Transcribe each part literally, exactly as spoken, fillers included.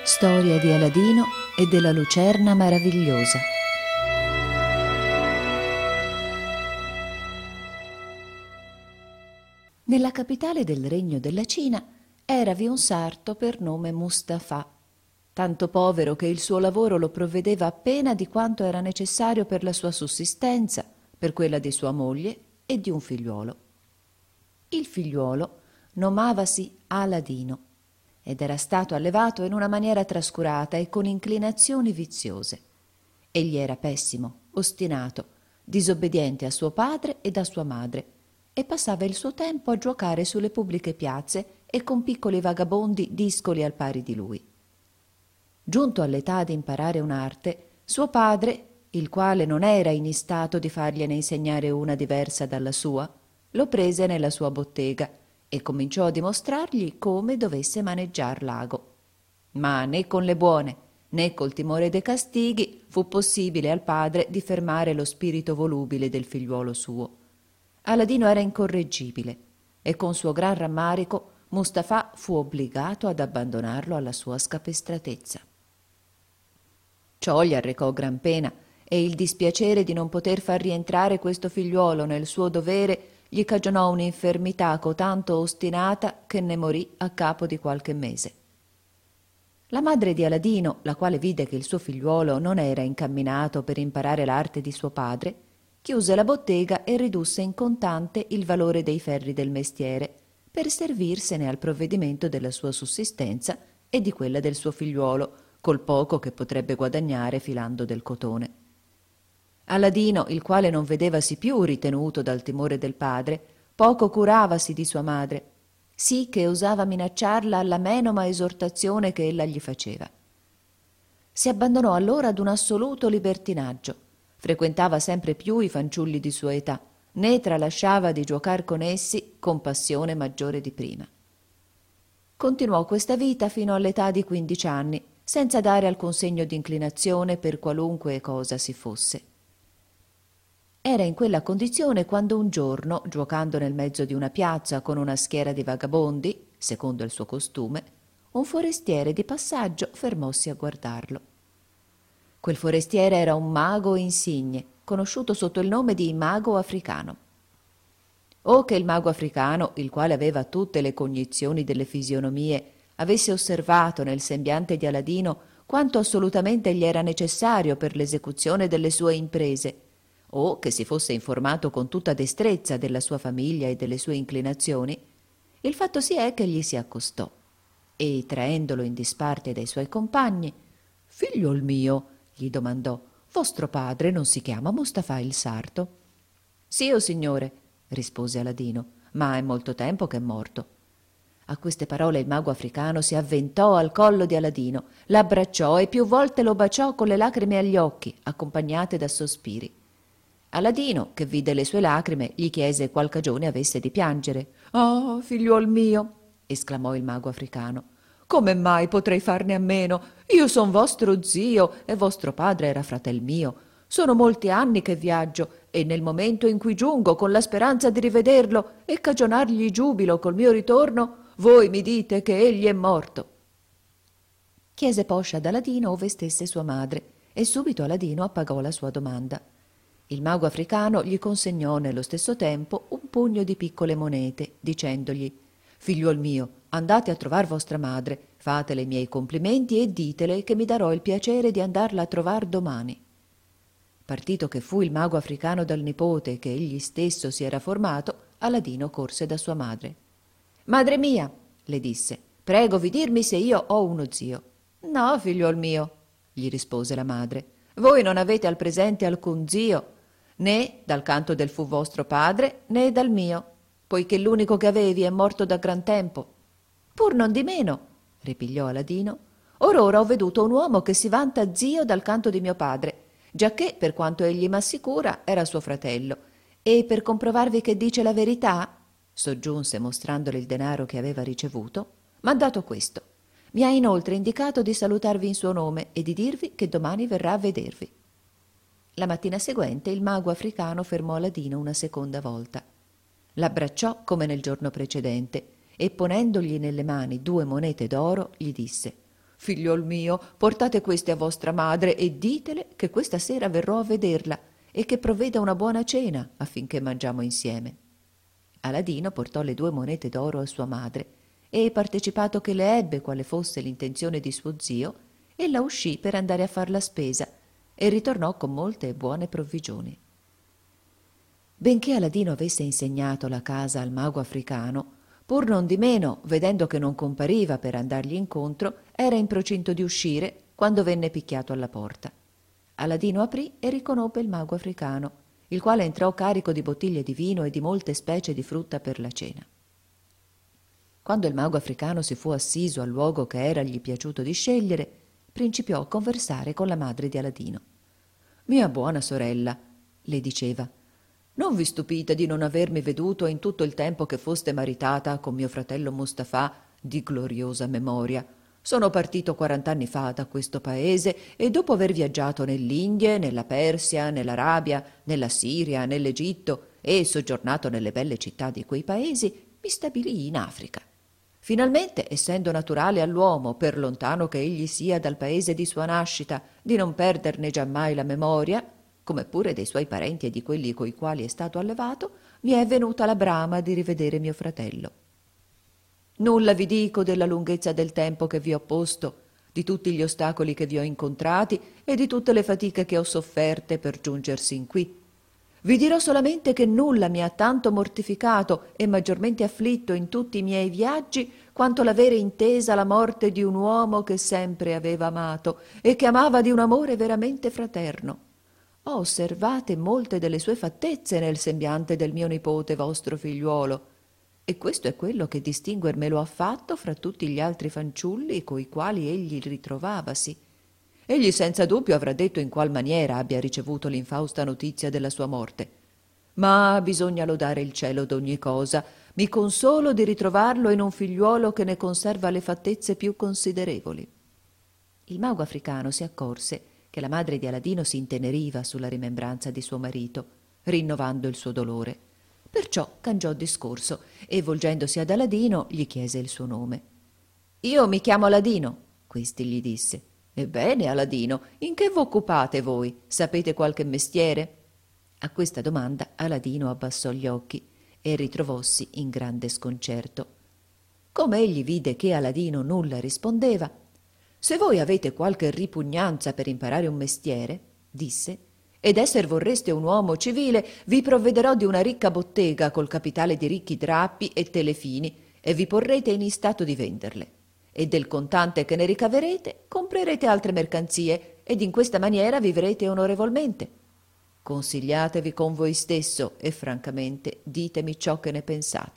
Storia di Aladino e della lucerna meravigliosa. Nella capitale del regno della Cina eravi un sarto per nome Mustafà, tanto povero che il suo lavoro lo provvedeva appena di quanto era necessario per la sua sussistenza, per quella di sua moglie e di un figliuolo. Il figliuolo nomavasi Aladino ed era stato allevato in una maniera trascurata e con inclinazioni viziose. Egli era pessimo, ostinato, disobbediente a suo padre ed a sua madre, e passava il suo tempo a giocare sulle pubbliche piazze e con piccoli vagabondi discoli al pari di lui. Giunto all'età di imparare un'arte, suo padre, il quale non era in istato di fargliene insegnare una diversa dalla sua, lo prese nella sua bottega e cominciò a dimostrargli come dovesse maneggiar l'ago. Ma né con le buone né col timore dei castighi fu possibile al padre di fermare lo spirito volubile del figliuolo suo. Aladino era incorreggibile e con suo gran rammarico Mustafà fu obbligato ad abbandonarlo alla sua scapestratezza. Ciò gli arrecò gran pena e il dispiacere di non poter far rientrare questo figliuolo nel suo dovere gli cagionò un'infermità cotanto ostinata che ne morì a capo di qualche mese. La madre di Aladino, la quale vide che il suo figliuolo non era incamminato per imparare l'arte di suo padre, chiuse la bottega e ridusse in contante il valore dei ferri del mestiere per servirsene al provvedimento della sua sussistenza e di quella del suo figliuolo, col poco che potrebbe guadagnare filando del cotone. Aladino, il quale non vedevasi più ritenuto dal timore del padre, poco curavasi di sua madre, sì che osava minacciarla alla menoma esortazione che ella gli faceva. Si abbandonò allora ad un assoluto libertinaggio, frequentava sempre più i fanciulli di sua età, né tralasciava di giuocar con essi con passione maggiore di prima. Continuò questa vita fino all'età di quindici anni, senza dare alcun segno di inclinazione per qualunque cosa si fosse. Era in quella condizione quando un giorno, giuocando nel mezzo di una piazza con una schiera di vagabondi, secondo il suo costume, un forestiere di passaggio fermossi a guardarlo. Quel forestiere era un mago insigne, conosciuto sotto il nome di mago africano. O che il mago africano, il quale aveva tutte le cognizioni delle fisionomie, avesse osservato nel sembiante di Aladino quanto assolutamente gli era necessario per l'esecuzione delle sue imprese, o che si fosse informato con tutta destrezza della sua famiglia e delle sue inclinazioni, il fatto si è che gli si accostò e, traendolo in disparte dai suoi compagni, «Figliuol mio», gli domandò, «vostro padre non si chiama Mustafà il sarto?» «Sì, o signore», rispose Aladino, «ma è molto tempo che è morto». A queste parole il mago africano si avventò al collo di Aladino, l'abbracciò e più volte lo baciò con le lacrime agli occhi, accompagnate da sospiri. Aladino, che vide le sue lacrime, gli chiese qual cagione avesse di piangere. «Ah, figliuol mio», esclamò il mago africano, «come mai potrei farne a meno? Io son vostro zio e vostro padre era fratel mio. Sono molti anni che viaggio e nel momento in cui giungo con la speranza di rivederlo e cagionargli giubilo col mio ritorno, voi mi dite che egli è morto». Chiese poscia ad Aladino ove stesse sua madre e subito Aladino appagò la sua domanda. Il mago africano gli consegnò nello stesso tempo un pugno di piccole monete, dicendogli «Figliuol mio, andate a trovar vostra madre, fatele i miei complimenti e ditele che mi darò il piacere di andarla a trovar domani». Partito che fu il mago africano dal nipote che egli stesso si era formato, Aladino corse da sua madre. «Madre mia», le disse, «pregovi dirmi se io ho uno zio». «No, figliuol mio», gli rispose la madre, «voi non avete al presente alcun zio, né dal canto del fu vostro padre, né dal mio, poiché l'unico che avevi è morto da gran tempo». «Pur non di meno», ripigliò Aladino, «or ora ho veduto un uomo che si vanta zio dal canto di mio padre, giacché, per quanto egli m'assicura, era suo fratello, e per comprovarvi che dice la verità, soggiunse mostrandole il denaro che aveva ricevuto, m'ha dato questo. Mi ha inoltre indicato di salutarvi in suo nome e di dirvi che domani verrà a vedervi». La mattina seguente il mago africano fermò Aladino una seconda volta. L'abbracciò come nel giorno precedente e ponendogli nelle mani due monete d'oro gli disse Figliol mio, portate queste a vostra madre e ditele che questa sera verrò a vederla e che provveda una buona cena affinché mangiamo insieme. Aladino portò le due monete d'oro a sua madre e, partecipato che le ebbe quale fosse l'intenzione di suo zio, ella uscì per andare a far la spesa e ritornò con molte e buone provvigioni. Benché Aladino avesse insegnato la casa al mago africano, pur non di meno, vedendo che non compariva per andargli incontro, era in procinto di uscire quando venne picchiato alla porta. Aladino aprì e riconobbe il mago africano, il quale entrò carico di bottiglie di vino e di molte specie di frutta per la cena. Quando il mago africano si fu assiso al luogo che eragli piaciuto di scegliere, principiò a conversare con la madre di Aladino. «Mia buona sorella», le diceva, «non vi stupite di non avermi veduto in tutto il tempo che foste maritata con mio fratello Mustafà di gloriosa memoria. Sono partito quarant'anni fa da questo paese e dopo aver viaggiato nell'Indie, nella Persia, nell'Arabia, nella Siria, nell'Egitto e soggiornato nelle belle città di quei paesi, mi stabilii in Africa. Finalmente, essendo naturale all'uomo, per lontano che egli sia dal paese di sua nascita, di non perderne giammai la memoria, come pure dei suoi parenti e di quelli coi quali è stato allevato, mi è venuta la brama di rivedere mio fratello. Nulla vi dico della lunghezza del tempo che vi ho posto, di tutti gli ostacoli che vi ho incontrati e di tutte le fatiche che ho sofferte per giunger sin qui. Vi dirò solamente che nulla mi ha tanto mortificato e maggiormente afflitto in tutti i miei viaggi quanto l'avere intesa la morte di un uomo che sempre aveva amato e che amava di un amore veramente fraterno. Ho osservate molte delle sue fattezze nel sembiante del mio nipote vostro figliuolo, e questo è quello che distinguermelo ha fatto fra tutti gli altri fanciulli coi quali egli ritrovavasi. Egli senza dubbio avrà detto in qual maniera abbia ricevuto l'infausta notizia della sua morte. Ma bisogna lodare il cielo d'ogni cosa. Mi consolo di ritrovarlo in un figliuolo che ne conserva le fattezze più considerevoli. Il mago africano si accorse che la madre di Aladino si inteneriva sulla rimembranza di suo marito, rinnovando il suo dolore. Perciò cangiò discorso e, volgendosi ad Aladino, gli chiese il suo nome. «Io mi chiamo Aladino», questi gli disse. «Ebbene, Aladino, in che v'occupate voi? Sapete qualche mestiere?» A questa domanda Aladino abbassò gli occhi e ritrovossi in grande sconcerto. Come egli vide che Aladino nulla rispondeva, «Se voi avete qualche ripugnanza per imparare un mestiere», disse, «ed esser vorreste un uomo civile, vi provvederò di una ricca bottega col capitale di ricchi drappi e telefini e vi porrete in istato di venderle. E del contante che ne ricaverete comprerete altre mercanzie ed in questa maniera vivrete onorevolmente. Consigliatevi con voi stesso e francamente ditemi ciò che ne pensate».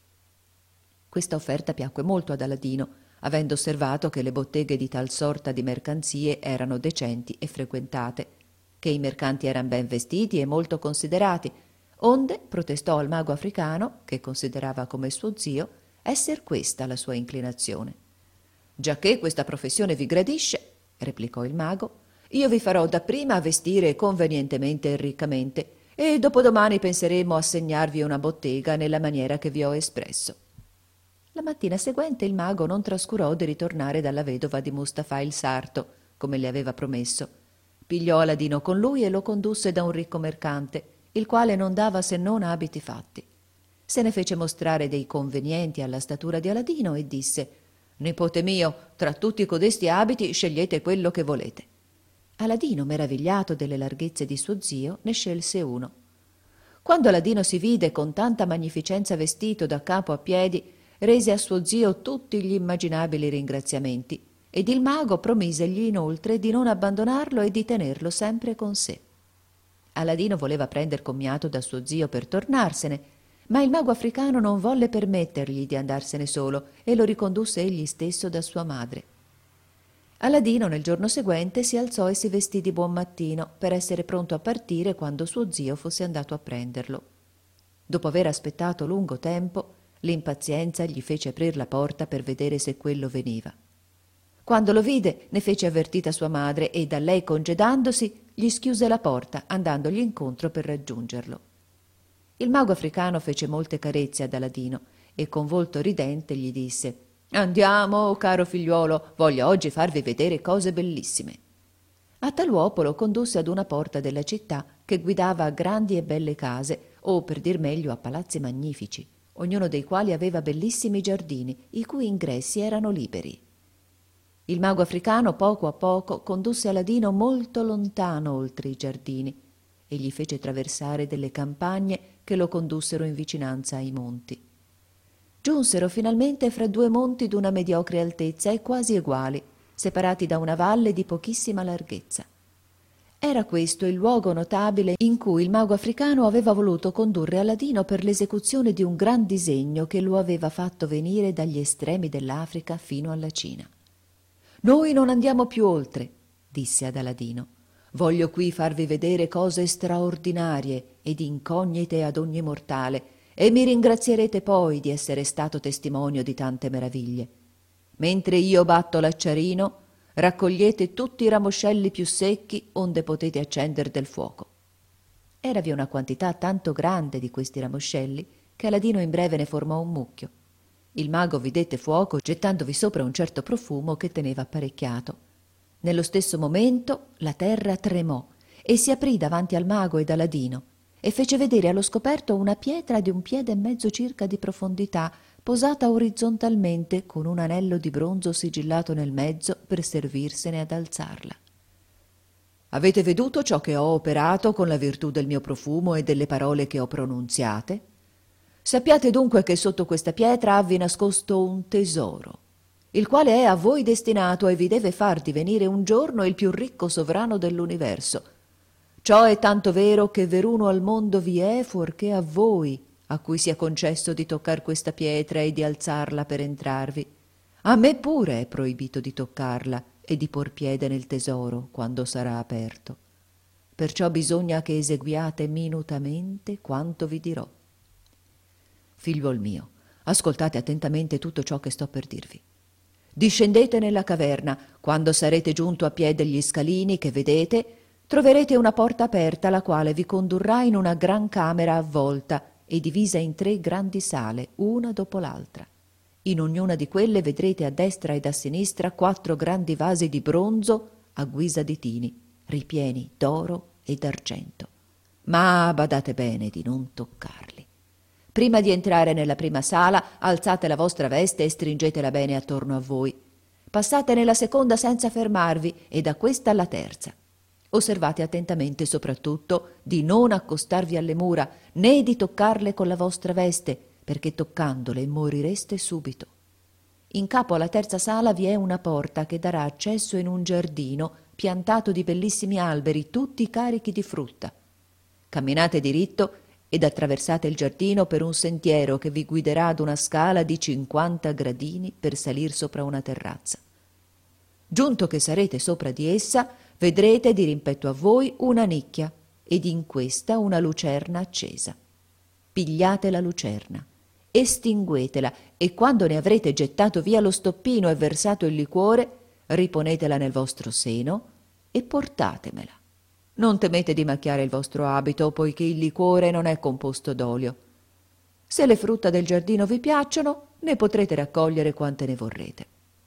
Questa offerta piacque molto ad Aladino, avendo osservato che le botteghe di tal sorta di mercanzie erano decenti e frequentate, che i mercanti eran ben vestiti e molto considerati, onde protestò al mago africano, che considerava come suo zio, esser questa la sua inclinazione. «Giacché questa professione vi gradisce», replicò il mago, «io vi farò dapprima vestire convenientemente e riccamente, e dopodomani penseremo a segnarvi una bottega nella maniera che vi ho espresso». La mattina seguente il mago non trascurò di ritornare dalla vedova di Mustafà il sarto, come le aveva promesso. Pigliò Aladino con lui e lo condusse da un ricco mercante, il quale non dava se non abiti fatti. Se ne fece mostrare dei convenienti alla statura di Aladino e disse: «Nipote mio, tra tutti codesti abiti scegliete quello che volete». Aladino, meravigliato delle larghezze di suo zio, ne scelse uno. Quando Aladino si vide con tanta magnificenza vestito da capo a piedi, rese a suo zio tutti gli immaginabili ringraziamenti, ed il mago promisegli inoltre di non abbandonarlo e di tenerlo sempre con sé. Aladino voleva prender commiato da suo zio per tornarsene, ma il mago africano non volle permettergli di andarsene solo e lo ricondusse egli stesso da sua madre. Aladino nel giorno seguente si alzò e si vestì di buon mattino per essere pronto a partire quando suo zio fosse andato a prenderlo. Dopo aver aspettato lungo tempo, l'impazienza gli fece aprir la porta per vedere se quello veniva. Quando lo vide, ne fece avvertita sua madre e, da lei congedandosi, gli schiuse la porta, andandogli incontro per raggiungerlo. Il mago africano fece molte carezze ad Aladino e con volto ridente gli disse: Andiamo, caro figliuolo, voglio oggi farvi vedere cose bellissime. A tal uopo lo condusse ad una porta della città che guidava a grandi e belle case, o per dir meglio a palazzi magnifici, ognuno dei quali aveva bellissimi giardini, i cui ingressi erano liberi. Il mago africano poco a poco condusse Aladino molto lontano oltre i giardini e gli fece traversare delle campagne che lo condussero in vicinanza ai monti. Giunsero finalmente fra due monti d'una mediocre altezza e quasi eguali, separati da una valle di pochissima larghezza. Era questo il luogo notabile in cui il mago africano aveva voluto condurre Aladino per l'esecuzione di un gran disegno che lo aveva fatto venire dagli estremi dell'Africa fino alla Cina. «Noi non andiamo più oltre», disse ad Aladino. «Voglio qui farvi vedere cose straordinarie ed incognite ad ogni mortale, e mi ringrazierete poi di essere stato testimonio di tante meraviglie. Mentre io batto l'acciarino, raccogliete tutti i ramoscelli più secchi onde potete accendere del fuoco». Eravi una quantità tanto grande di questi ramoscelli che Aladino in breve ne formò un mucchio. Il mago vi dette fuoco gettandovi sopra un certo profumo che teneva apparecchiato. Nello stesso momento la terra tremò e si aprì davanti al mago ed Aladino e fece vedere allo scoperto una pietra di un piede e mezzo circa di profondità, posata orizzontalmente con un anello di bronzo sigillato nel mezzo per servirsene ad alzarla. «Avete veduto ciò che ho operato con la virtù del mio profumo e delle parole che ho pronunziate? Sappiate dunque che sotto questa pietra avvi nascosto un tesoro, il quale è a voi destinato e vi deve far divenire un giorno il più ricco sovrano dell'universo. Ciò è tanto vero che veruno al mondo vi è fuorché a voi, a cui sia concesso di toccar questa pietra e di alzarla per entrarvi. A me pure è proibito di toccarla e di por piede nel tesoro quando sarà aperto. Perciò bisogna che eseguiate minutamente quanto vi dirò. Figliuol mio, ascoltate attentamente tutto ciò che sto per dirvi. Discendete nella caverna. Quando sarete giunto a piè degli scalini che vedete, troverete una porta aperta, la quale vi condurrà in una gran camera avvolta e divisa in tre grandi sale, una dopo l'altra. In ognuna di quelle vedrete a destra ed a sinistra quattro grandi vasi di bronzo a guisa di tini, ripieni d'oro e d'argento. Ma badate bene di non toccarli. Prima di entrare nella prima sala, alzate la vostra veste e stringetela bene attorno a voi. Passate nella seconda senza fermarvi e da questa alla terza. Osservate attentamente soprattutto di non accostarvi alle mura né di toccarle con la vostra veste, perché toccandole morireste subito. In capo alla terza sala vi è una porta che darà accesso in un giardino piantato di bellissimi alberi, tutti carichi di frutta. Camminate diritto ed attraversate il giardino per un sentiero che vi guiderà ad una scala di cinquanta gradini per salir sopra una terrazza. Giunto che sarete sopra di essa, vedrete di rimpetto a voi una nicchia ed in questa una lucerna accesa. Pigliate la lucerna, estinguetela e quando ne avrete gettato via lo stoppino e versato il liquore, riponetela nel vostro seno e portatemela. Non temete di macchiare il vostro abito, poiché il liquore non è composto d'olio. Se le frutta del giardino vi piacciono, ne potrete raccogliere quante ne vorrete».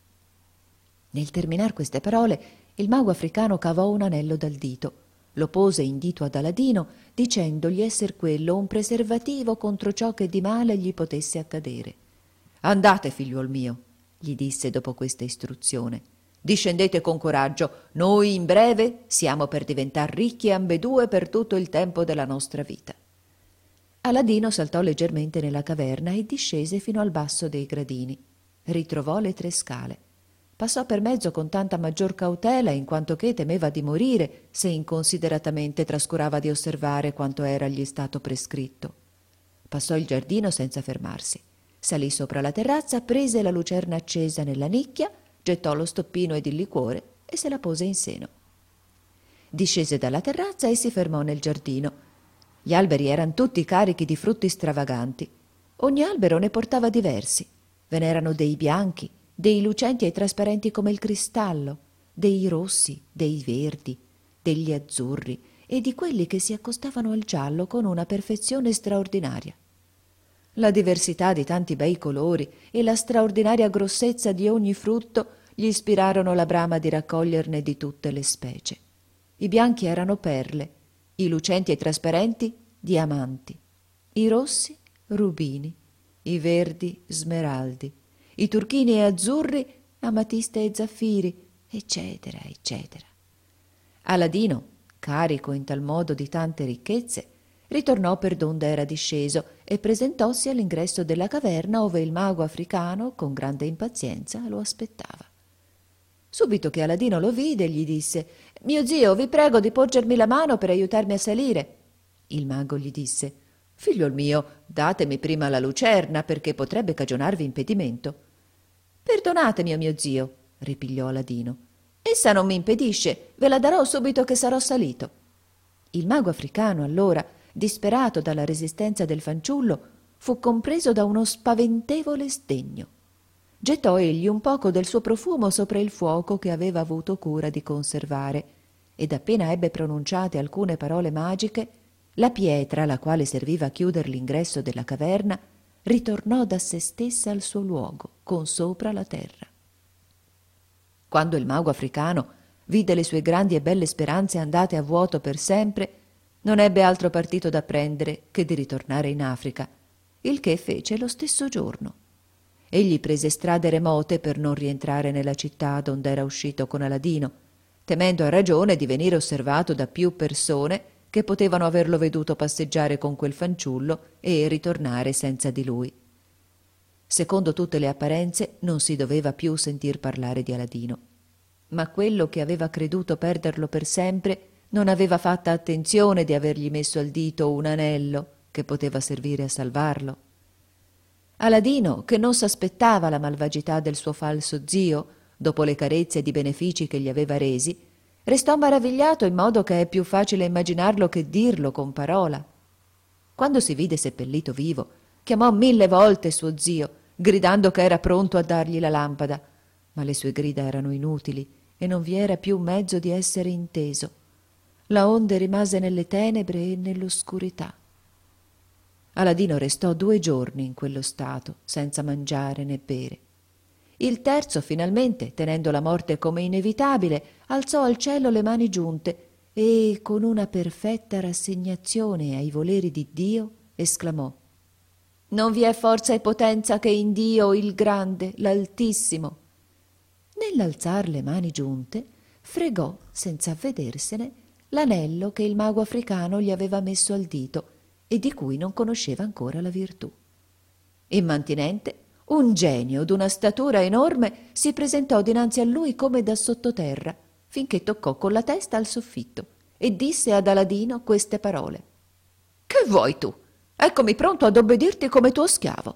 Nel terminar queste parole, il mago africano cavò un anello dal dito, lo pose in dito ad Aladino, dicendogli esser quello un preservativo contro ciò che di male gli potesse accadere. «Andate, figliuol mio», gli disse dopo questa istruzione. «Discendete con coraggio, noi in breve siamo per diventar ricchi ambedue per tutto il tempo della nostra vita». Aladino saltò leggermente nella caverna e discese fino al basso dei gradini. Ritrovò le tre scale. Passò per mezzo con tanta maggior cautela in quanto che temeva di morire se inconsideratamente trascurava di osservare quanto era gli stato prescritto. Passò il giardino senza fermarsi. Salì sopra la terrazza, prese la lucerna accesa nella nicchia, gettò lo stoppino ed il liquore e se la pose in seno. Discese dalla terrazza e si fermò nel giardino. Gli alberi eran tutti carichi di frutti stravaganti. Ogni albero ne portava diversi. Ve n'erano dei bianchi, dei lucenti e trasparenti come il cristallo, dei rossi, dei verdi, degli azzurri e di quelli che si accostavano al giallo con una perfezione straordinaria. La diversità di tanti bei colori e la straordinaria grossezza di ogni frutto gli ispirarono la brama di raccoglierne di tutte le specie. I bianchi erano perle, i lucenti e trasparenti diamanti, i rossi rubini, i verdi smeraldi, i turchini e azzurri amatiste e zaffiri, eccetera, eccetera. Aladino, carico in tal modo di tante ricchezze, ritornò per donde era disceso e presentossi all'ingresso della caverna ove il mago africano, con grande impazienza, lo aspettava. Subito che Aladino lo vide, gli disse: «Mio zio, vi prego di porgermi la mano per aiutarmi a salire». Il mago gli disse: «Figliuol mio, datemi prima la lucerna, perché potrebbe cagionarvi impedimento». «Perdonatemi, mio zio», ripigliò Aladino. «Essa non mi impedisce, ve la darò subito che sarò salito». Il mago africano, allora, disperato dalla resistenza del fanciullo, fu compreso da uno spaventevole sdegno. Gettò egli un poco del suo profumo sopra il fuoco che aveva avuto cura di conservare, ed appena ebbe pronunciate alcune parole magiche, la pietra, la quale serviva a chiuder l'ingresso della caverna, ritornò da se stessa al suo luogo, con sopra la terra. Quando il mago africano vide le sue grandi e belle speranze andate a vuoto per sempre, non ebbe altro partito da prendere che di ritornare in Africa, il che fece lo stesso giorno. Egli prese strade remote per non rientrare nella città donde era uscito con Aladino, temendo a ragione di venire osservato da più persone che potevano averlo veduto passeggiare con quel fanciullo e ritornare senza di lui. Secondo tutte le apparenze non si doveva più sentir parlare di Aladino, ma quello che aveva creduto perderlo per sempre non aveva fatta attenzione di avergli messo al dito un anello che poteva servire a salvarlo. Aladino, che non s'aspettava la malvagità del suo falso zio, dopo le carezze ed i benefici che gli aveva resi, restò maravigliato in modo che è più facile immaginarlo che dirlo con parola. Quando si vide seppellito vivo, chiamò mille volte suo zio, gridando che era pronto a dargli la lampada, ma le sue grida erano inutili e non vi era più mezzo di essere inteso. La onde rimase nelle tenebre e nell'oscurità. Aladino restò due giorni in quello stato, senza mangiare né bere. Il terzo, finalmente, tenendo la morte come inevitabile, alzò al cielo le mani giunte e, con una perfetta rassegnazione ai voleri di Dio, esclamò: «Non vi è forza e potenza che in Dio il Grande, l'Altissimo». Nell'alzar le mani giunte, fregò, senza avvedersene, l'anello che il mago africano gli aveva messo al dito e di cui non conosceva ancora la virtù. Immantinente, un genio d'una statura enorme si presentò dinanzi a lui come da sottoterra, finché toccò con la testa al soffitto e disse ad Aladino queste parole: «Che vuoi tu? Eccomi pronto ad obbedirti come tuo schiavo».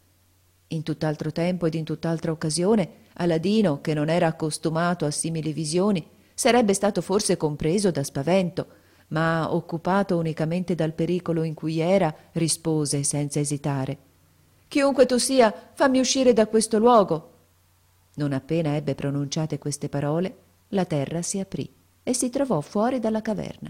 In tutt'altro tempo ed in tutt'altra occasione, Aladino, che non era accostumato a simili visioni, sarebbe stato forse compreso da spavento, ma occupato unicamente dal pericolo in cui era, rispose senza esitare: «Chiunque tu sia, fammi uscire da questo luogo». Non appena ebbe pronunciate queste parole, la terra si aprì e si trovò fuori dalla caverna.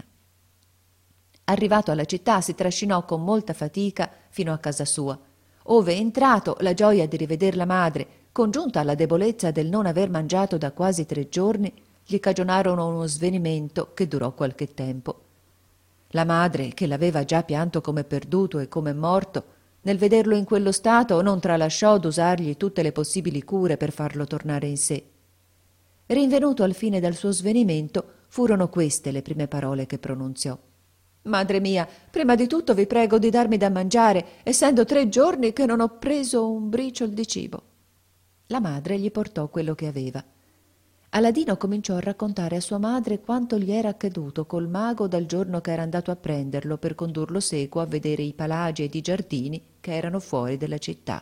Arrivato alla città, si trascinò con molta fatica fino a casa sua, ove, entrato, la gioia di riveder la madre, congiunta alla debolezza del non aver mangiato da quasi tre giorni, gli cagionarono uno svenimento che durò qualche tempo. La madre, che l'aveva già pianto come perduto e come morto, nel vederlo in quello stato non tralasciò d'usargli tutte le possibili cure per farlo tornare in sé. Rinvenuto al fine dal suo svenimento, furono queste le prime parole che pronunziò: «Madre mia, prima di tutto vi prego di darmi da mangiare, essendo tre giorni che non ho preso un briciol di cibo». La madre gli portò quello che aveva. Aladino cominciò a raccontare a sua madre quanto gli era accaduto col mago dal giorno che era andato a prenderlo per condurlo seco a vedere i palagi ed i giardini che erano fuori della città.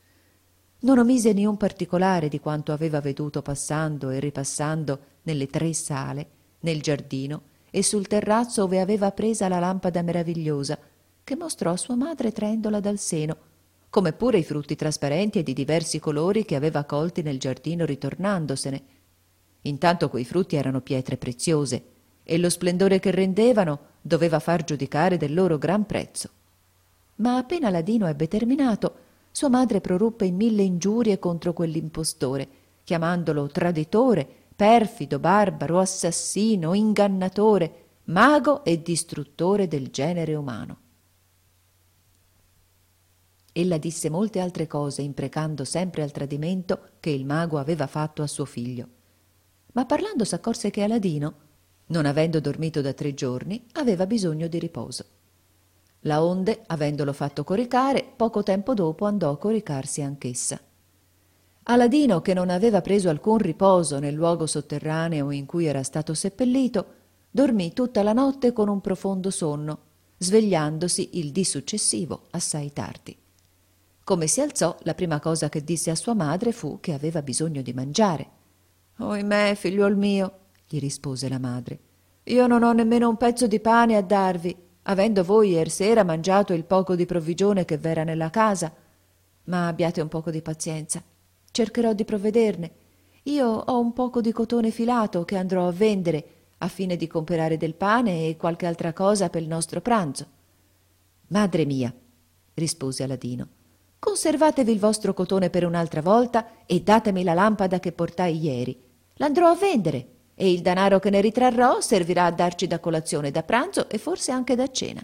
Non omise ni un particolare di quanto aveva veduto passando e ripassando nelle tre sale, nel giardino e sul terrazzo ove aveva presa la lampada meravigliosa, che mostrò a sua madre traendola dal seno, come pure i frutti trasparenti e di diversi colori che aveva colti nel giardino ritornandosene. Intanto quei frutti erano pietre preziose e lo splendore che rendevano doveva far giudicare del loro gran prezzo. Ma appena Aladino ebbe terminato, sua madre proruppe in mille ingiurie contro quell'impostore, chiamandolo traditore, perfido, barbaro, assassino, ingannatore, mago e distruttore del genere umano. Ella disse molte altre cose, imprecando sempre al tradimento che il mago aveva fatto a suo figlio. Ma parlando s'accorse che Aladino, non avendo dormito da tre giorni, aveva bisogno di riposo. Laonde, avendolo fatto coricare, poco tempo dopo andò a coricarsi anch'essa. Aladino, che non aveva preso alcun riposo nel luogo sotterraneo in cui era stato seppellito, dormì tutta la notte con un profondo sonno, svegliandosi il dì successivo assai tardi. Come si alzò, la prima cosa che disse a sua madre fu che aveva bisogno di mangiare. «Oimè, figliuol mio», gli rispose la madre, «io non ho nemmeno un pezzo di pane a darvi, avendo voi iersera mangiato il poco di provvigione che v'era nella casa. Ma abbiate un poco di pazienza, cercherò di provvederne. Io ho un poco di cotone filato che andrò a vendere, a fine di comperare del pane e qualche altra cosa per il nostro pranzo». «Madre mia», rispose Aladino, «conservatevi il vostro cotone per un'altra volta e datemi la lampada che portai ieri. L'andrò a vendere e il danaro che ne ritrarrò servirà a darci da colazione, da pranzo e forse anche da cena».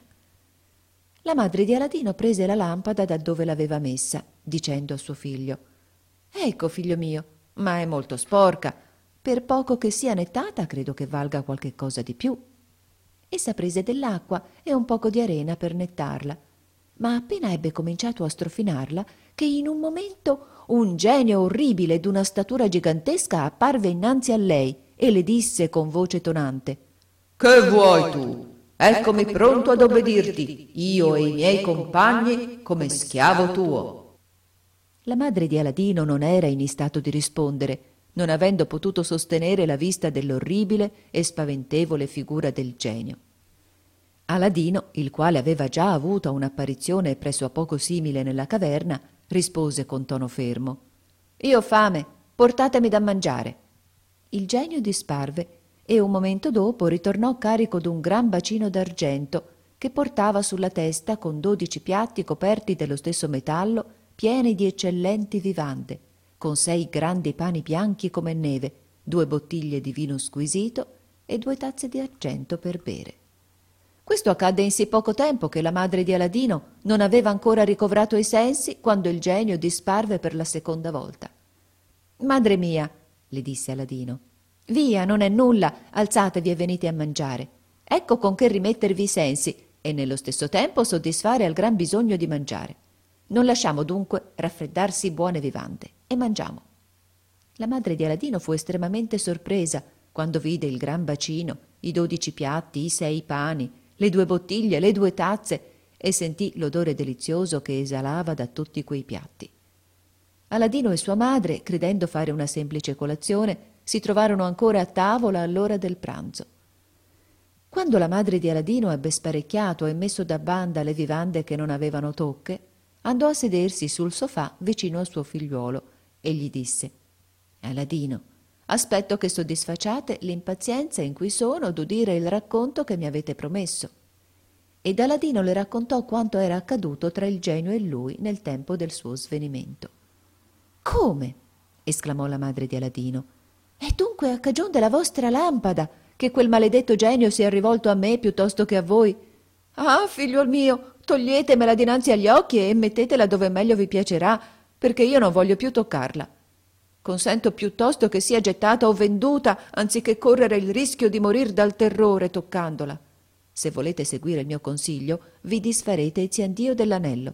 La madre di Aladino prese la lampada da dove l'aveva messa, dicendo a suo figlio: «Ecco, figlio mio, ma è molto sporca. Per poco che sia nettata, credo che valga qualche cosa di più». Essa prese dell'acqua e un poco di arena per nettarla, ma appena ebbe cominciato a strofinarla, che in un momento un genio orribile d'una statura gigantesca apparve innanzi a lei e le disse con voce tonante: «Che vuoi tu? Eccomi pronto ad obbedirti, io e i miei compagni, come schiavo tuo». La madre di Aladino non era in istato di rispondere, non avendo potuto sostenere la vista dell'orribile e spaventevole figura del genio. Aladino, il quale aveva già avuto un'apparizione presso a poco simile nella caverna, rispose con tono fermo: «Io ho fame, portatemi da mangiare». Il genio disparve e un momento dopo ritornò carico d'un gran bacino d'argento che portava sulla testa con dodici piatti coperti dello stesso metallo, pieni di eccellenti vivande, con sei grandi pani bianchi come neve, due bottiglie di vino squisito e due tazze di argento per bere. Questo accadde in sì poco tempo che la madre di Aladino non aveva ancora ricovrato i sensi quando il genio disparve per la seconda volta. «Madre mia», le disse Aladino, «via, non è nulla, alzatevi e venite a mangiare. Ecco con che rimettervi i sensi e nello stesso tempo soddisfare al gran bisogno di mangiare. Non lasciamo dunque raffreddarsi buone vivande e mangiamo». La madre di Aladino fu estremamente sorpresa quando vide il gran bacino, i dodici piatti, i sei pani, le due bottiglie, le due tazze, e sentì l'odore delizioso che esalava da tutti quei piatti. Aladino e sua madre, credendo fare una semplice colazione, si trovarono ancora a tavola all'ora del pranzo. Quando la madre di Aladino ebbe sparecchiato e messo da banda le vivande che non avevano tocche, andò a sedersi sul sofà vicino al suo figliuolo e gli disse: «Aladino, aspetto che soddisfacciate l'impazienza in cui sono d'udire il racconto che mi avete promesso». Ed Aladino le raccontò quanto era accaduto tra il genio e lui nel tempo del suo svenimento. «Come?» esclamò la madre di Aladino. «È dunque a cagion della vostra lampada che quel maledetto genio si è rivolto a me piuttosto che a voi? Ah, figliuol mio, toglietemela dinanzi agli occhi e mettetela dove meglio vi piacerà, perché io non voglio più toccarla. Consento piuttosto che sia gettata o venduta, anziché correre il rischio di morir dal terrore toccandola. Se volete seguire il mio consiglio, vi disfarete e ziandio dell'anello».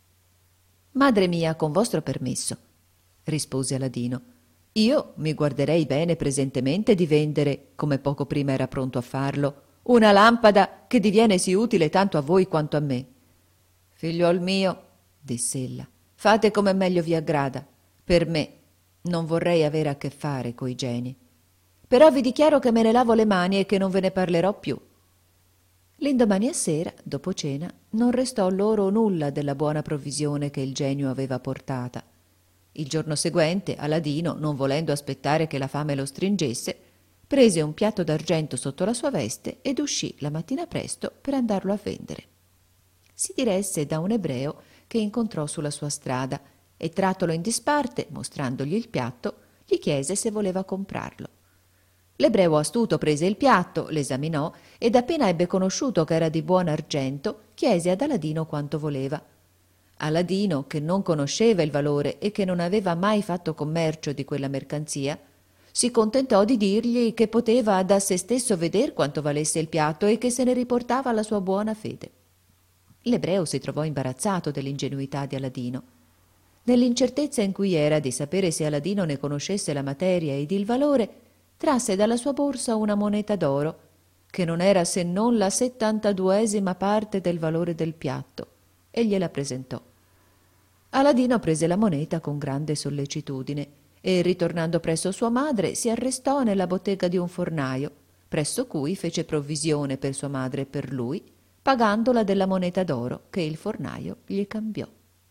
«Madre mia, con vostro permesso», rispose Aladino, «io mi guarderei bene presentemente di vendere, come poco prima era pronto a farlo, una lampada che diviene sì utile tanto a voi quanto a me». «Figliuol mio», diss'ella, «fate come meglio vi aggrada. Per me non vorrei avere a che fare coi geni. Però vi dichiaro che me ne lavo le mani e che non ve ne parlerò più». L'indomani a sera, dopo cena, non restò loro nulla della buona provvisione che il genio aveva portata. Il giorno seguente, Aladino, non volendo aspettare che la fame lo stringesse, prese un piatto d'argento sotto la sua veste ed uscì la mattina presto per andarlo a vendere. si diresse da un ebreo che incontrò sulla sua strada e, trattolo in disparte, mostrandogli il piatto, gli chiese se voleva comprarlo. L'ebreo astuto prese il piatto, l'esaminò ed appena ebbe conosciuto che era di buon argento, chiese ad Aladino quanto voleva. Aladino, che non conosceva il valore e che non aveva mai fatto commercio di quella mercanzia, si contentò di dirgli che poteva da se stesso veder quanto valesse il piatto e che se ne riportava alla sua buona fede. L'ebreo si trovò imbarazzato dell'ingenuità di Aladino. Nell'incertezza in cui era di sapere se Aladino ne conoscesse la materia ed il valore, trasse dalla sua borsa una moneta d'oro, che non era se non la settantaduesima parte del valore del piatto, e gliela presentò. Aladino prese la moneta con grande sollecitudine e, ritornando presso sua madre, si arrestò nella bottega di un fornaio, presso cui fece provvisione per sua madre e per lui, pagandola della moneta d'oro che il fornaio gli cambiò.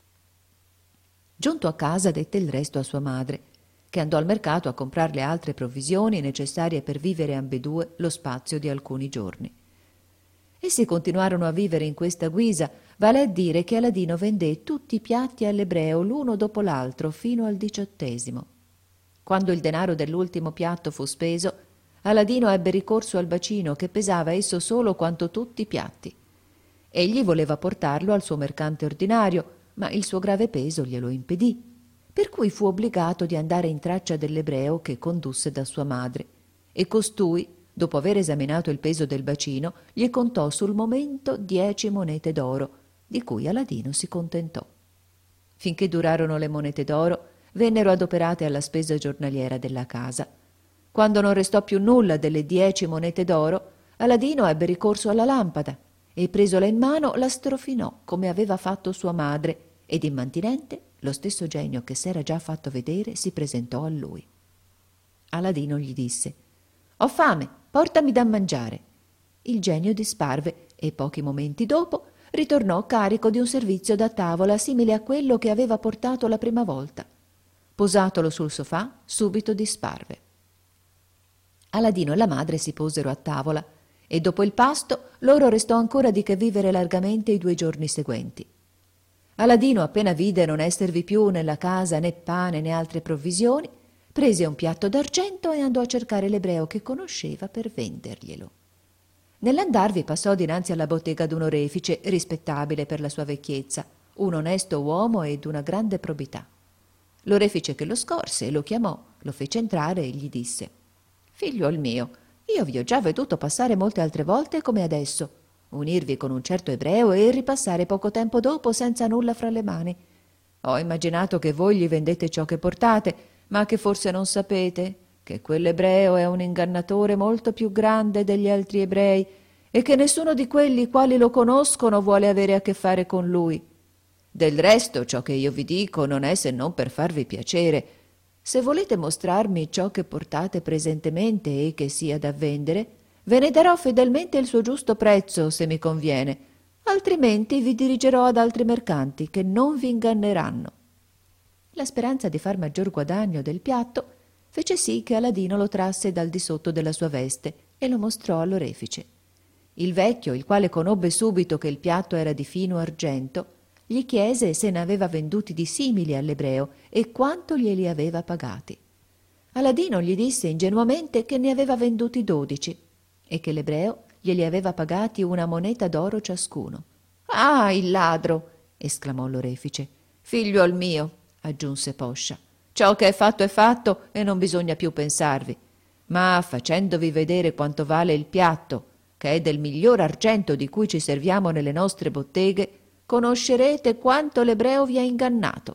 Giunto a casa dette il resto a sua madre, che andò al mercato a comprarle altre provvisioni necessarie per vivere ambedue lo spazio di alcuni giorni. Essi continuarono a vivere in questa guisa, vale a dire che Aladino vendé tutti i piatti all'ebreo l'uno dopo l'altro fino al diciottesimo. Quando il denaro dell'ultimo piatto fu speso, Aladino ebbe ricorso al bacino che pesava esso solo quanto tutti i piatti. Egli voleva portarlo al suo mercante ordinario, ma il suo grave peso glielo impedì, per cui fu obbligato di andare in traccia dell'ebreo che condusse da sua madre, e costui, dopo aver esaminato il peso del bacino, gli contò sul momento dieci monete d'oro, di cui Aladino si contentò. Finché durarono le monete d'oro, vennero adoperate alla spesa giornaliera della casa. Quando non restò più nulla delle dieci monete d'oro, Aladino ebbe ricorso alla lampada e, presola in mano, la strofinò come aveva fatto sua madre, ed immantinente lo stesso genio che s'era già fatto vedere si presentò a lui. Aladino gli disse: «Ho fame, portami da mangiare». Il genio disparve e pochi momenti dopo ritornò carico di un servizio da tavola simile a quello che aveva portato la prima volta. Posatolo sul sofà, subito disparve. Aladino e la madre si posero a tavola e dopo il pasto loro restò ancora di che vivere largamente i due giorni seguenti. Aladino, appena vide non esservi più nella casa né pane né altre provvisioni, prese un piatto d'argento e andò a cercare l'ebreo che conosceva per venderglielo. Nell'andarvi passò dinanzi alla bottega d'un orefice rispettabile per la sua vecchiezza, un onesto uomo ed una grande probità. L'orefice che lo scorse lo chiamò, lo fece entrare e gli disse: «Figliuol mio, io vi ho già veduto passare molte altre volte come adesso, unirvi con un certo ebreo e ripassare poco tempo dopo senza nulla fra le mani. Ho immaginato che voi gli vendete ciò che portate, ma che forse non sapete che quell'ebreo è un ingannatore molto più grande degli altri ebrei e che nessuno di quelli quali lo conoscono vuole avere a che fare con lui. Del resto ciò che io vi dico non è se non per farvi piacere. Se volete mostrarmi ciò che portate presentemente e che sia da vendere, ve ne darò fedelmente il suo giusto prezzo, se mi conviene, altrimenti vi dirigerò ad altri mercanti che non vi inganneranno». La speranza di far maggior guadagno del piatto fece sì che Aladino lo trasse dal di sotto della sua veste e lo mostrò all'orefice. Il vecchio, il quale conobbe subito che il piatto era di fino argento, gli chiese se ne aveva venduti di simili all'ebreo e quanto glieli aveva pagati. Aladino gli disse ingenuamente che ne aveva venduti dodici e che l'ebreo glieli aveva pagati una moneta d'oro ciascuno. «Ah, il ladro!» esclamò l'orefice. «Figliuol mio», aggiunse Poscia, «ciò che è fatto è fatto e non bisogna più pensarvi, ma facendovi vedere quanto vale il piatto, che è del miglior argento di cui ci serviamo nelle nostre botteghe, conoscerete quanto l'ebreo vi ha ingannato».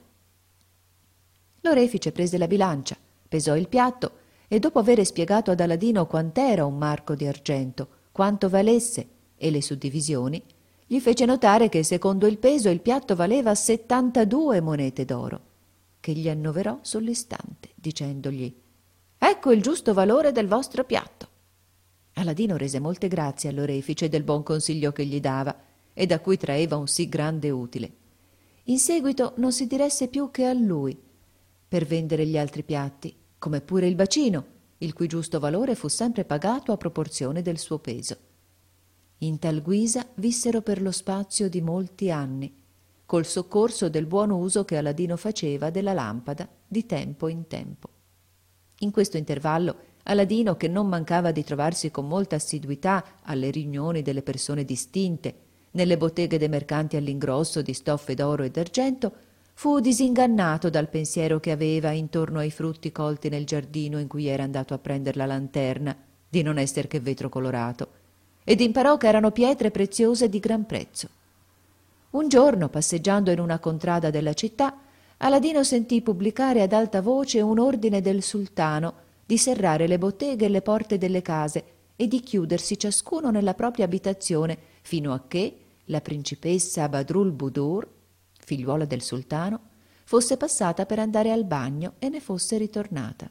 L'orefice prese la bilancia, pesò il piatto e dopo avere spiegato ad Aladino quant'era un marco di argento, quanto valesse e le suddivisioni, gli fece notare che secondo il peso il piatto valeva settantadue monete d'oro, che gli annoverò sull'istante, dicendogli: «Ecco il giusto valore del vostro piatto». Aladino rese molte grazie all'orefice del buon consiglio che gli dava e da cui traeva un sì grande utile. In seguito non si diresse più che a lui per vendere gli altri piatti, come pure il bacino, il cui giusto valore fu sempre pagato a proporzione del suo peso. In tal guisa vissero per lo spazio di molti anni, col soccorso del buon uso che Aladino faceva della lampada di tempo in tempo. In questo intervallo Aladino, che non mancava di trovarsi con molta assiduità alle riunioni delle persone distinte, nelle botteghe dei mercanti all'ingrosso di stoffe d'oro e d'argento, fu disingannato dal pensiero che aveva intorno ai frutti colti nel giardino in cui era andato a prender la lanterna, di non esser che vetro colorato, ed imparò che erano pietre preziose di gran prezzo. Un giorno, passeggiando in una contrada della città, Aladino sentì pubblicare ad alta voce un ordine del sultano di serrare le botteghe e le porte delle case e di chiudersi ciascuno nella propria abitazione fino a che la principessa Badrul Budur, figliuola del sultano, fosse passata per andare al bagno e ne fosse ritornata.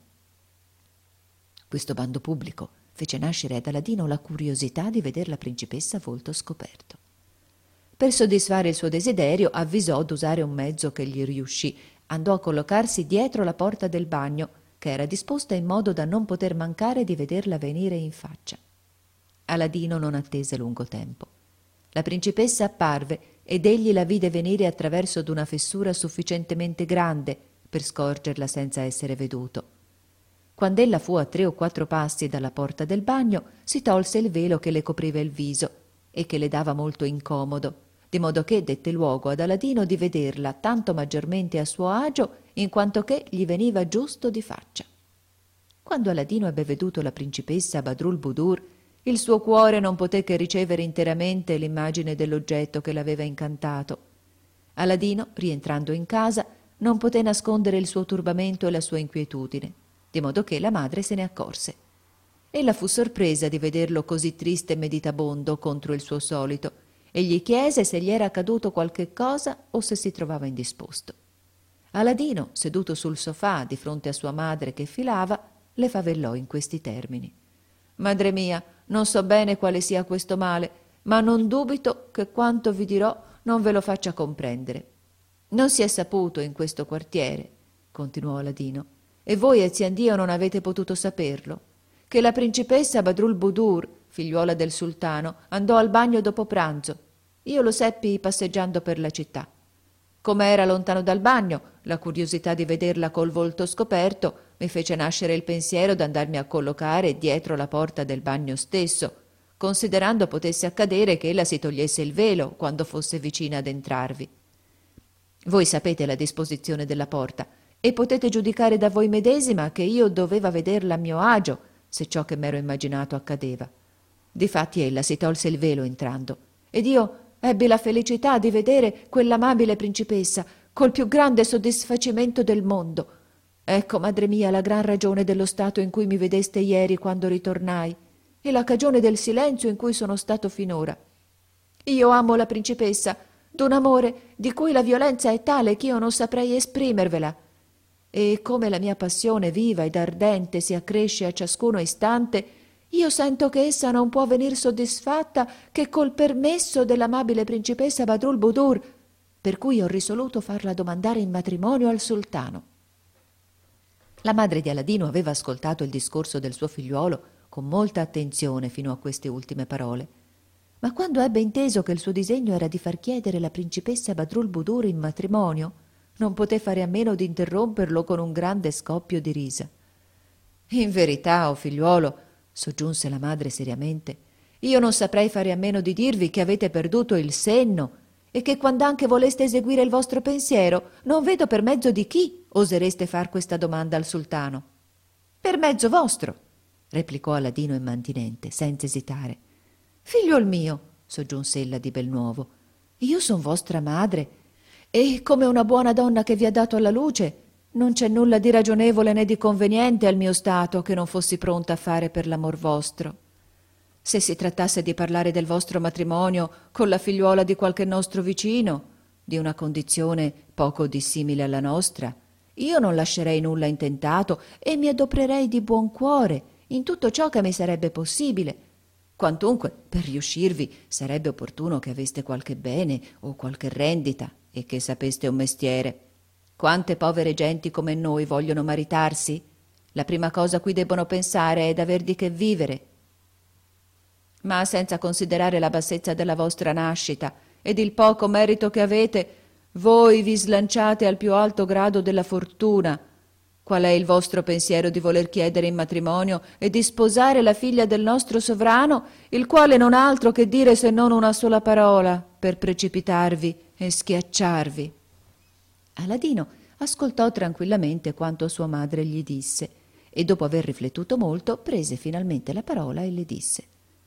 Questo bando pubblico fece nascere ad Aladino la curiosità di veder la principessa a volto scoperto. Per soddisfare il suo desiderio avvisò d'usare un mezzo che gli riuscì. Andò a collocarsi dietro la porta del bagno, che era disposta in modo da non poter mancare di vederla venire in faccia. Aladino non attese lungo tempo. La principessa apparve ed egli la vide venire attraverso d'una fessura sufficientemente grande per scorgerla senza essere veduto. Quand'ella fu a tre o quattro passi dalla porta del bagno, si tolse il velo che le copriva il viso e che le dava molto incomodo, di modo che dette luogo ad Aladino di vederla tanto maggiormente a suo agio in quanto che gli veniva giusto di faccia. Quando Aladino ebbe veduto la principessa Badrul Budur, il suo cuore non poté che ricevere interamente l'immagine dell'oggetto che l'aveva incantato. Aladino, rientrando in casa, non poté nascondere il suo turbamento e la sua inquietudine, di modo che la madre se ne accorse. Ella fu sorpresa di vederlo così triste e meditabondo contro il suo solito, e gli chiese se gli era accaduto qualche cosa o se si trovava indisposto. Aladino, seduto sul sofà di fronte a sua madre che filava, le favellò in questi termini: «Madre mia, non so bene quale sia questo male, ma non dubito che quanto vi dirò non ve lo faccia comprendere. Non si è saputo in questo quartiere», continuò Aladino, «e voi, eziandio, non avete potuto saperlo, che la principessa Badrul Budur, figliuola del sultano, andò al bagno dopo pranzo. Io lo seppi passeggiando per la città. Come era lontano dal bagno, la curiosità di vederla col volto scoperto mi fece nascere il pensiero d'andarmi a collocare dietro la porta del bagno stesso, considerando potesse accadere che ella si togliesse il velo quando fosse vicina ad entrarvi. Voi sapete la disposizione della porta e potete giudicare da voi medesima che io doveva vederla a mio agio se ciò che m'ero immaginato accadeva. Difatti ella si tolse il velo entrando, ed io ebbi la felicità di vedere quell'amabile principessa col più grande soddisfacimento del mondo. Ecco, madre mia, la gran ragione dello stato in cui mi vedeste ieri quando ritornai, e la cagione del silenzio in cui sono stato finora. Io amo la principessa d'un amore di cui la violenza è tale che io non saprei esprimervela, e come la mia passione viva ed ardente si accresce a ciascuno istante, io sento che essa non può venir soddisfatta che col permesso dell'amabile principessa Badrul Budur, per cui ho risoluto farla domandare in matrimonio al sultano». La madre di Aladino aveva ascoltato il discorso del suo figliuolo con molta attenzione fino a queste ultime parole, ma quando ebbe inteso che il suo disegno era di far chiedere la principessa Badrul Budur in matrimonio, non poté fare a meno di interromperlo con un grande scoppio di risa. «In verità, o figliuolo», soggiunse la madre seriamente, «io non saprei fare a meno di dirvi che avete perduto il senno e che quand'anche voleste eseguire il vostro pensiero, non vedo per mezzo di chi osereste far questa domanda al sultano». «Per mezzo vostro», replicò Aladino immantinente, senza esitare. «Figliuol mio», soggiunse ella di bel nuovo, «io son vostra madre, e come una buona donna che vi ha dato alla luce, non c'è nulla di ragionevole né di conveniente al mio stato che non fossi pronta a fare per l'amor vostro. Se si trattasse di parlare del vostro matrimonio con la figliuola di qualche nostro vicino, di una condizione poco dissimile alla nostra, io non lascerei nulla intentato e mi adoprerei di buon cuore in tutto ciò che mi sarebbe possibile. Quantunque, per riuscirvi, sarebbe opportuno che aveste qualche bene o qualche rendita e che sapeste un mestiere. Quante povere genti come noi vogliono maritarsi? La prima cosa a cui debbono pensare è d'aver di che vivere». Ma senza considerare la bassezza della vostra nascita ed il poco merito che avete, voi vi slanciate al più alto grado della fortuna. Qual è il vostro pensiero di voler chiedere in matrimonio e di sposare la figlia del nostro sovrano, il quale non ha altro che dire se non una sola parola per precipitarvi e schiacciarvi?» Aladino ascoltò tranquillamente quanto sua madre gli disse e dopo aver riflettuto molto prese finalmente la parola e le disse: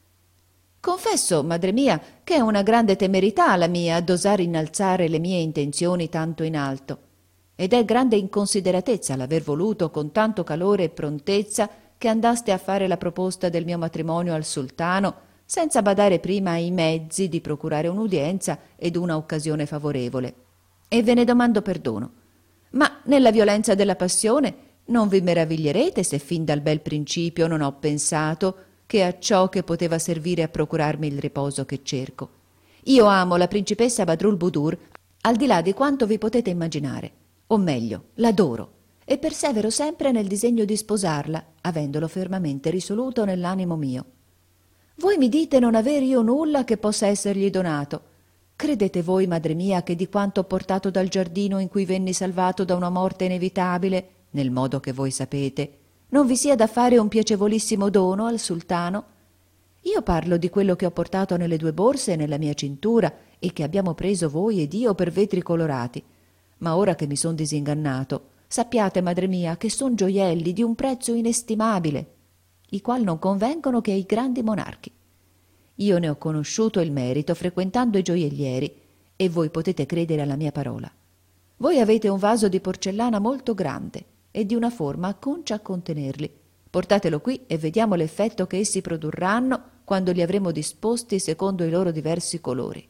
«Confesso, madre mia, che è una grande temerità la mia d'osare innalzare le mie intenzioni tanto in alto, ed è grande inconsideratezza l'aver voluto con tanto calore e prontezza che andaste a fare la proposta del mio matrimonio al sultano, senza badare prima ai mezzi di procurare un'udienza ed una occasione favorevole. E ve ne domando perdono. Ma nella violenza della passione non vi meraviglierete se fin dal bel principio non ho pensato che a ciò che poteva servire a procurarmi il riposo che cerco. Io amo la principessa Badrulbudur al di là di quanto vi potete immaginare, o meglio, l'adoro, e persevero sempre nel disegno di sposarla, avendolo fermamente risoluto nell'animo mio. Voi mi dite non aver io nulla che possa essergli donato. Credete voi, madre mia, che di quanto ho portato dal giardino in cui venni salvato da una morte inevitabile, nel modo che voi sapete, non vi sia da fare un piacevolissimo dono al sultano? Io parlo di quello che ho portato nelle due borse nella mia cintura e che abbiamo preso voi ed io per vetri colorati. Ma ora che mi son disingannato, sappiate, madre mia, che son gioielli di un prezzo inestimabile, i quali non convengono che ai grandi monarchi. Io ne ho conosciuto il merito frequentando i gioiellieri e voi potete credere alla mia parola. Voi avete un vaso di porcellana molto grande e di una forma acconcia a contenerli. Portatelo qui e vediamo l'effetto che essi produrranno quando li avremo disposti secondo i loro diversi colori.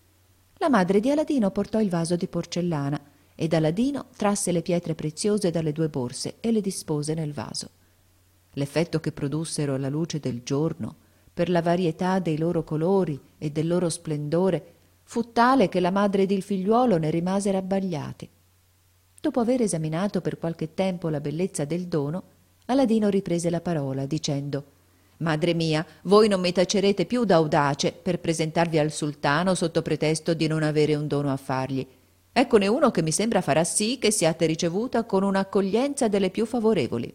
La madre di Aladino portò il vaso di porcellana ed Aladino trasse le pietre preziose dalle due borse e le dispose nel vaso. L'effetto che produssero alla luce del giorno, per la varietà dei loro colori e del loro splendore, fu tale che la madre ed il figliuolo ne rimasero abbagliati. Dopo aver esaminato per qualche tempo la bellezza del dono, Aladino riprese la parola dicendo: «Madre mia, voi non mi tacerete più d'audace per presentarvi al sultano sotto pretesto di non avere un dono a fargli. Eccone uno che mi sembra farà sì che siate ricevuta con un'accoglienza delle più favorevoli».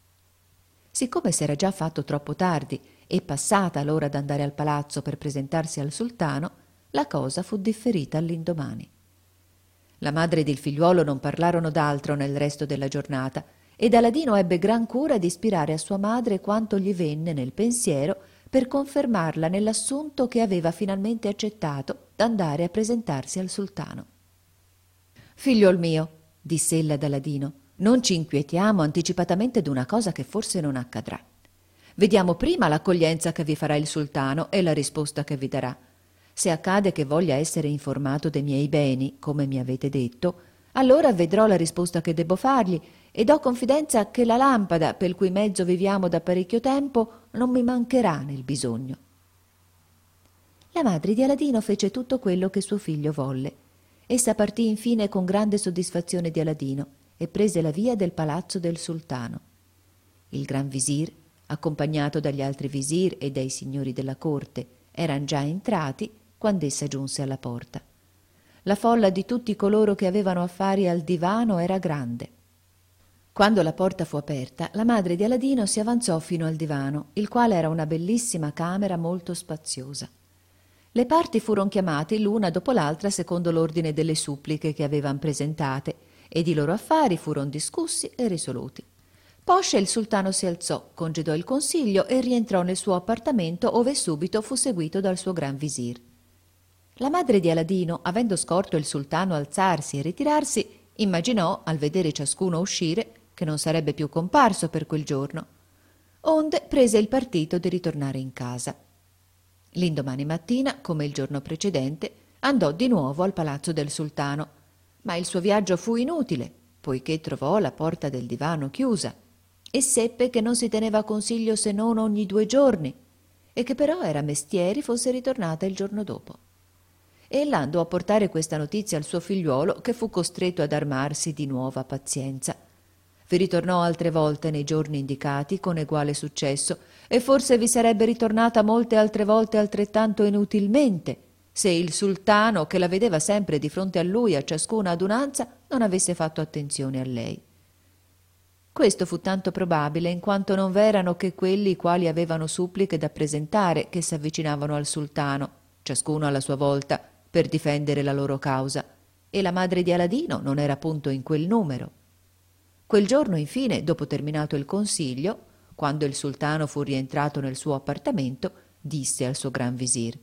Siccome s'era già fatto troppo tardi e passata l'ora d'andare al palazzo per presentarsi al sultano, la cosa fu differita all'indomani. La madre ed il figliuolo non parlarono d'altro nel resto della giornata ed Aladino ebbe gran cura di ispirare a sua madre quanto gli venne nel pensiero per confermarla nell'assunto che aveva finalmente accettato d'andare a presentarsi al sultano. «Figliol mio», disse ella ad Aladino, «non ci inquietiamo anticipatamente d'una cosa che forse non accadrà. Vediamo prima l'accoglienza che vi farà il sultano e la risposta che vi darà. Se accade che voglia essere informato dei miei beni, come mi avete detto, allora vedrò la risposta che debbo fargli ed ho confidenza che la lampada, per cui mezzo viviamo da parecchio tempo, non mi mancherà nel bisogno». La madre di Aladino fece tutto quello che suo figlio volle. Essa partì infine con grande soddisfazione di Aladino e prese la via del palazzo del sultano. Il gran visir, accompagnato dagli altri visir e dai signori della corte, eran già entrati quand'essa giunse alla porta. La folla di tutti coloro che avevano affari al divano era grande. Quando la porta fu aperta, la madre di Aladino si avanzò fino al divano, il quale era una bellissima camera molto spaziosa. Le parti furono chiamate l'una dopo l'altra secondo l'ordine delle suppliche che avevan presentate, ed i loro affari furono discussi e risoluti. Poscia il sultano si alzò, congedò il consiglio e rientrò nel suo appartamento, ove subito fu seguito dal suo gran visir. La madre di Aladino, avendo scorto il sultano alzarsi e ritirarsi, immaginò, al vedere ciascuno uscire, che non sarebbe più comparso per quel giorno. Onde prese il partito di ritornare in casa. L'indomani mattina, come il giorno precedente, andò di nuovo al palazzo del sultano, ma il suo viaggio fu inutile, poiché trovò la porta del divano chiusa e seppe che non si teneva consiglio se non ogni due giorni e che però era mestieri fosse ritornata il giorno dopo. Ella andò a portare questa notizia al suo figliuolo, che fu costretto ad armarsi di nuova pazienza. Vi ritornò altre volte nei giorni indicati con eguale successo, e forse vi sarebbe ritornata molte altre volte altrettanto inutilmente, se il sultano, che la vedeva sempre di fronte a lui a ciascuna adunanza, non avesse fatto attenzione a lei. Questo fu tanto probabile in quanto non v'erano che quelli i quali avevano suppliche da presentare che s'avvicinavano al sultano, ciascuno alla sua volta, per difendere la loro causa, e la madre di Aladino non era punto in quel numero. Quel giorno, infine, dopo terminato il consiglio, quando il sultano fu rientrato nel suo appartamento, disse al suo gran visir: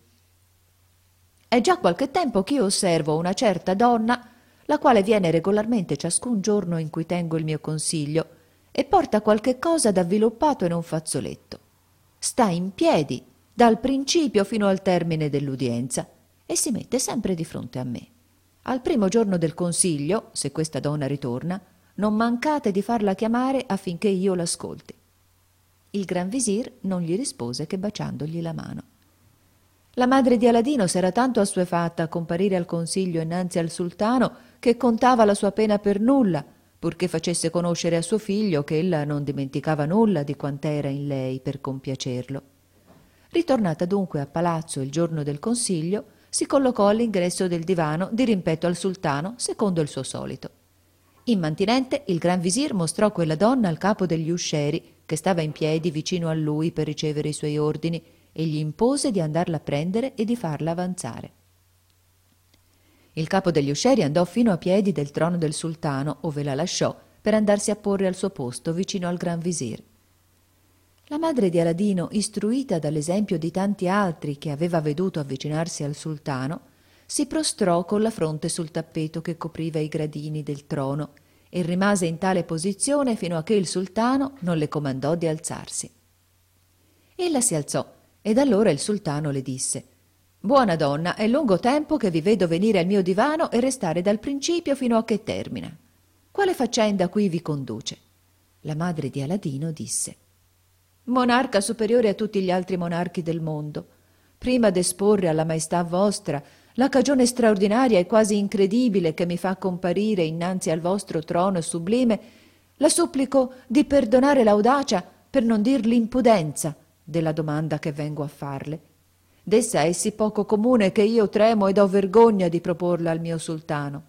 «È già qualche tempo che io osservo una certa donna, la quale viene regolarmente ciascun giorno in cui tengo il mio consiglio e porta qualche cosa d'avviluppato in un fazzoletto. Sta in piedi dal principio fino al termine dell'udienza e si mette sempre di fronte a me. Al primo giorno del consiglio, se questa donna ritorna, non mancate di farla chiamare affinché io l'ascolti». Il gran visir non gli rispose che baciandogli la mano. La madre di Aladino s'era tanto assuefatta a comparire al consiglio innanzi al sultano che contava la sua pena per nulla, purché facesse conoscere a suo figlio che ella non dimenticava nulla di quant'era in lei per compiacerlo. Ritornata dunque a palazzo il giorno del consiglio, si collocò all'ingresso del divano di rimpetto al sultano secondo il suo solito. Immantinente il gran visir mostrò quella donna al capo degli uscieri, che stava in piedi vicino a lui per ricevere i suoi ordini, e gli impose di andarla a prendere e di farla avanzare. Il capo degli uscieri andò fino a piedi del trono del sultano, ove la lasciò per andarsi a porre al suo posto vicino al gran visir. La madre di Aladino, istruita dall'esempio di tanti altri che aveva veduto avvicinarsi al sultano, si prostrò con la fronte sul tappeto che copriva i gradini del trono e rimase in tale posizione fino a che il sultano non le comandò di alzarsi. Ella si alzò ed allora il sultano le disse: «Buona donna, è lungo tempo che vi vedo venire al mio divano e restare dal principio fino a che termina. Quale faccenda qui vi conduce?» La madre di Aladino disse: «Monarca superiore a tutti gli altri monarchi del mondo, prima d'esporre alla maestà vostra la cagione straordinaria e quasi incredibile che mi fa comparire innanzi al vostro trono sublime, la supplico di perdonare l'audacia, per non dir l'impudenza, della domanda che vengo a farle. D'essa è sì poco comune che io tremo ed ho vergogna di proporla al mio sultano».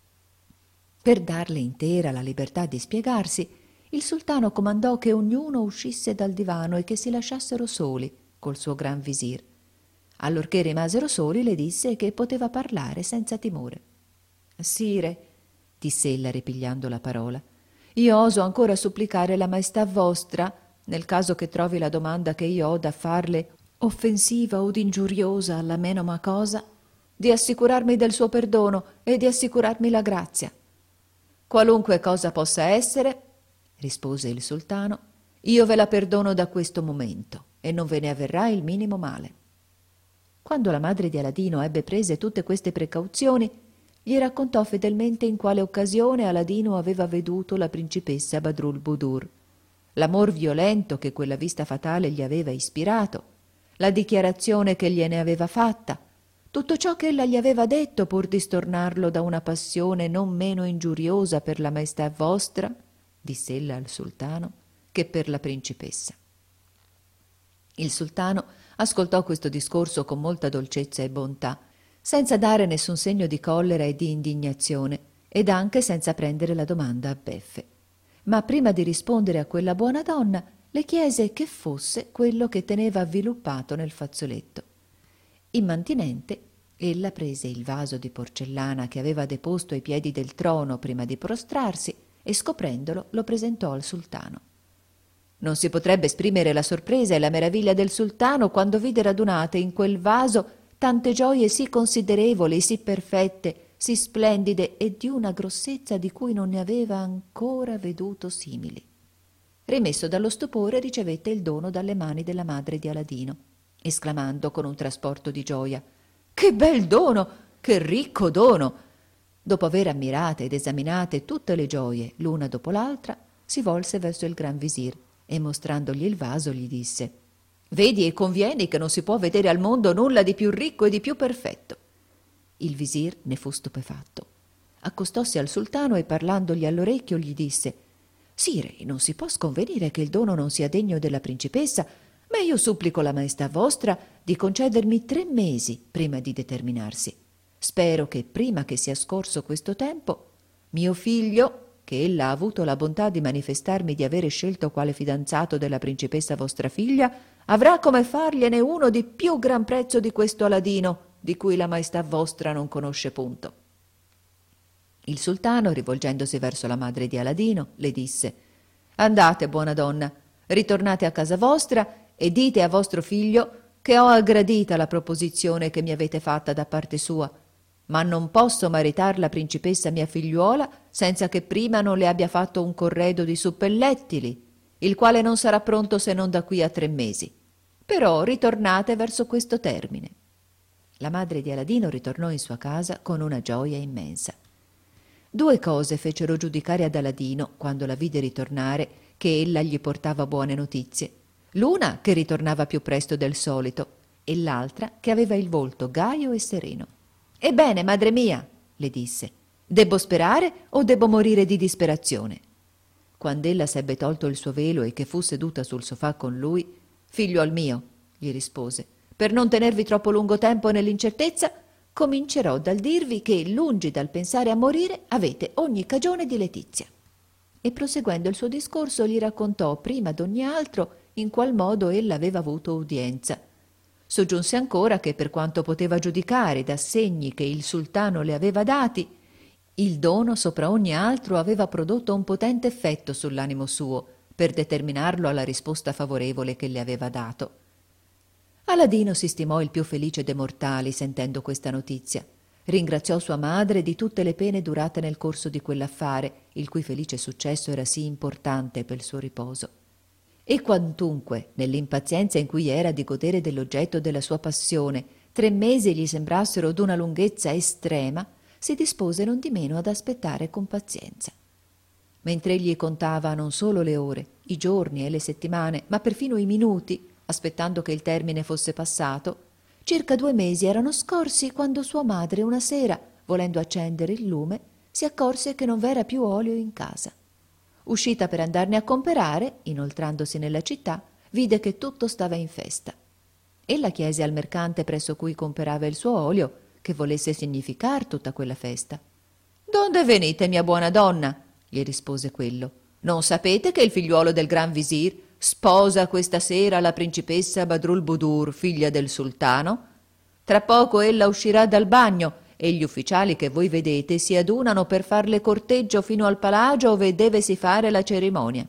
Per darle intera la libertà di spiegarsi, il sultano comandò che ognuno uscisse dal divano e che si lasciassero soli col suo gran visir. Allorché rimasero soli, le disse che poteva parlare senza timore. «Sire», disse ella ripigliando la parola, «io oso ancora supplicare la maestà vostra, nel caso che trovi la domanda che io ho da farle offensiva od ingiuriosa alla menoma cosa, di assicurarmi del suo perdono e di assicurarmi la grazia». «Qualunque cosa possa essere», rispose il sultano, «io ve la perdono da questo momento e non ve ne avverrà il minimo male». Quando la madre di Aladino ebbe prese tutte queste precauzioni, gli raccontò fedelmente in quale occasione Aladino aveva veduto la principessa Badrulbudur, l'amor violento che quella vista fatale gli aveva ispirato, la dichiarazione che gliene aveva fatta, tutto ciò che ella gli aveva detto pur di stornarlo da una passione non meno ingiuriosa per la maestà vostra, disse ella al sultano, che per la principessa. Il sultano ascoltò questo discorso con molta dolcezza e bontà, senza dare nessun segno di collera e di indignazione, ed anche senza prendere la domanda a beffe. Ma prima di rispondere a quella buona donna, le chiese che fosse quello che teneva avviluppato nel fazzoletto. Immantinente, ella prese il vaso di porcellana che aveva deposto ai piedi del trono prima di prostrarsi e, scoprendolo, lo presentò al sultano. Non si potrebbe esprimere la sorpresa e la meraviglia del sultano quando vide radunate in quel vaso tante gioie sì considerevoli, sì perfette, sì splendide e di una grossezza di cui non ne aveva ancora veduto simili. Rimesso dallo stupore, ricevette il dono dalle mani della madre di Aladino, esclamando con un trasporto di gioia: «Che bel dono! Che ricco dono!» Dopo aver ammirate ed esaminate tutte le gioie l'una dopo l'altra, si volse verso il gran visir e, mostrandogli il vaso, gli disse: «Vedi e convieni che non si può vedere al mondo nulla di più ricco e di più perfetto». Il visir ne fu stupefatto. Accostossi al sultano e, parlandogli all'orecchio, gli disse: Sire, non si può sconvenire che il dono non sia degno della principessa, ma io supplico la maestà vostra di concedermi tre mesi prima di determinarsi. Spero che prima che sia scorso questo tempo, mio figlio, che ella ha avuto la bontà di manifestarmi di avere scelto quale fidanzato della principessa vostra figlia, avrà come fargliene uno di più gran prezzo di questo Aladino, di cui la maestà vostra non conosce punto. Il sultano, rivolgendosi verso la madre di Aladino, le disse: «Andate, buona donna, ritornate a casa vostra e dite a vostro figlio che ho aggradita la proposizione che mi avete fatta da parte sua, ma non posso maritar la principessa mia figliuola senza che prima non le abbia fatto un corredo di suppellettili, il quale non sarà pronto se non da qui a tre mesi. Però ritornate verso questo termine». La madre di Aladino ritornò in sua casa con una gioia immensa. Due cose fecero giudicare ad Aladino, quando la vide ritornare, che ella gli portava buone notizie. L'una che ritornava più presto del solito e l'altra che aveva il volto gaio e sereno. «Ebbene, madre mia», le disse, «debbo sperare o debbo morire di disperazione?» Quand'ella s'ebbe tolto il suo velo e che fu seduta sul sofà con lui: «Figliuol mio», gli rispose, «per non tenervi troppo lungo tempo nell'incertezza, comincerò dal dirvi che, lungi dal pensare a morire, avete ogni cagione di letizia». E proseguendo il suo discorso gli raccontò prima d'ogni altro in qual modo ella aveva avuto udienza. Soggiunse ancora che, per quanto poteva giudicare da segni che il sultano le aveva dati, il dono sopra ogni altro aveva prodotto un potente effetto sull'animo suo per determinarlo alla risposta favorevole che le aveva dato. Aladino si stimò il più felice dei mortali sentendo questa notizia. Ringraziò sua madre di tutte le pene durate nel corso di quell'affare, il cui felice successo era sì importante per il suo riposo. E quantunque, nell'impazienza in cui era di godere dell'oggetto della sua passione, tre mesi gli sembrassero d'una lunghezza estrema, si dispose nondimeno ad aspettare con pazienza. Mentre egli contava non solo le ore, i giorni e le settimane, ma perfino i minuti, aspettando che il termine fosse passato, circa due mesi erano scorsi quando sua madre una sera, volendo accendere il lume, si accorse che non v'era più olio in casa. Uscita per andarne a comperare, inoltrandosi nella città, vide che tutto stava in festa. Ella chiese al mercante presso cui comperava il suo olio che volesse significar tutta quella festa. «Donde venite, mia buona donna?» gli rispose quello. «Non sapete che il figliuolo del gran visir sposa questa sera la principessa Badrulbudur, figlia del sultano? Tra poco ella uscirà dal bagno e gli ufficiali che voi vedete si adunano per farle corteggio fino al palagio ove devesi fare la cerimonia».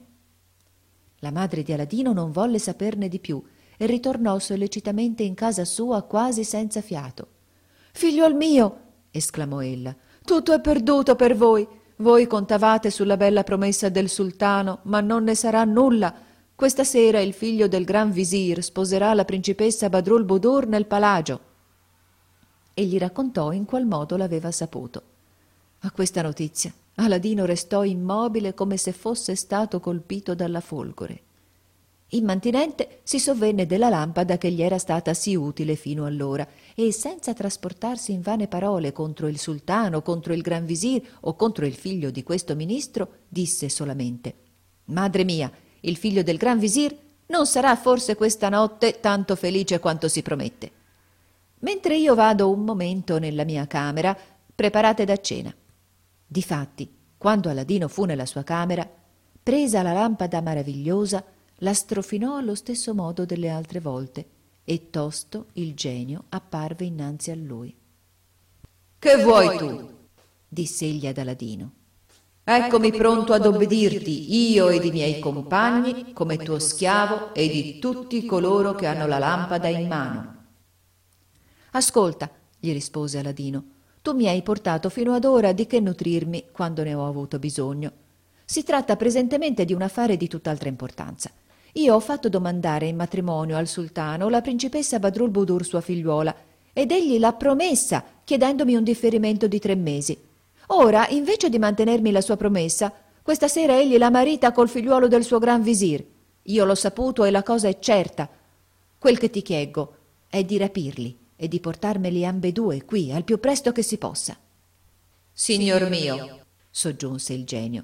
La madre di Aladino non volle saperne di più e ritornò sollecitamente in casa sua quasi senza fiato. «Figliuol mio», esclamò ella, «tutto è perduto per voi. Voi contavate sulla bella promessa del sultano, ma non ne sarà nulla. Questa sera il figlio del gran visir sposerà la principessa Badrulbudur nel palagio». E gli raccontò in qual modo l'aveva saputo. A questa notizia Aladino restò immobile come se fosse stato colpito dalla folgore. Immantinente si sovvenne della lampada che gli era stata sì utile fino allora e, senza trasportarsi in vane parole contro il sultano, contro il gran visir o contro il figlio di questo ministro, disse solamente: «Madre mia, il figlio del gran visir non sarà forse questa notte tanto felice quanto si promette. Mentre io vado un momento nella mia camera, preparate da cena». Difatti, quando Aladino fu nella sua camera, presa la lampada maravigliosa, la strofinò allo stesso modo delle altre volte e tosto il genio apparve innanzi a lui. «Che vuoi tu?» disse egli ad Aladino. «Eccomi pronto ad obbedirti, io ed i miei compagni, come tuo schiavo e di tutti coloro che hanno la lampada in mano». «Ascolta», gli rispose Aladino, «tu mi hai portato fino ad ora di che nutrirmi quando ne ho avuto bisogno. Si tratta presentemente di un affare di tutt'altra importanza. Io ho fatto domandare in matrimonio al sultano la principessa Badrulbudur, sua figliuola, ed egli l'ha promessa, chiedendomi un differimento di tre mesi. Ora, invece di mantenermi la sua promessa, questa sera egli la marita col figliuolo del suo gran visir. Io l'ho saputo e la cosa è certa. Quel che ti chieggo è di rapirli e di portarmeli ambedue qui al più presto che si possa». «Signor mio», soggiunse il genio,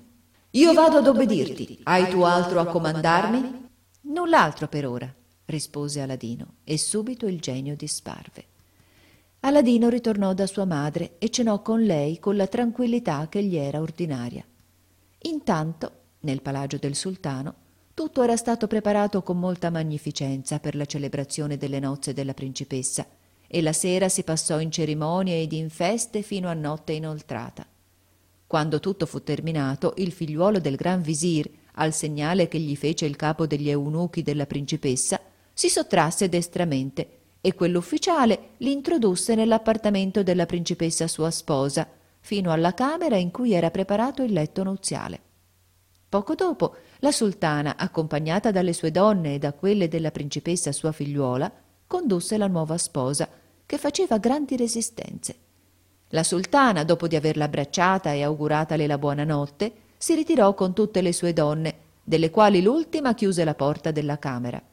Io vado ad obbedirti. Hai tu altro a comandarmi? Null'altro per ora, rispose Aladino, e subito il genio disparve. Aladino ritornò da sua madre e cenò con lei con la tranquillità che gli era ordinaria. Intanto, nel palagio del sultano, tutto era stato preparato con molta magnificenza per la celebrazione delle nozze della principessa, e la sera si passò in cerimonie ed in feste fino a notte inoltrata. Quando tutto fu terminato, il figliuolo del gran visir, al segnale che gli fece il capo degli eunuchi della principessa, si sottrasse destramente, e quell'ufficiale l'introdusse nell'appartamento della principessa sua sposa, fino alla camera in cui era preparato il letto nuziale. Poco dopo, la sultana, accompagnata dalle sue donne e da quelle della principessa sua figliuola, condusse la nuova sposa, che faceva grandi resistenze. La sultana, dopo di averla abbracciata e auguratale la buonanotte, si ritirò con tutte le sue donne, delle quali l'ultima chiuse la porta della camera.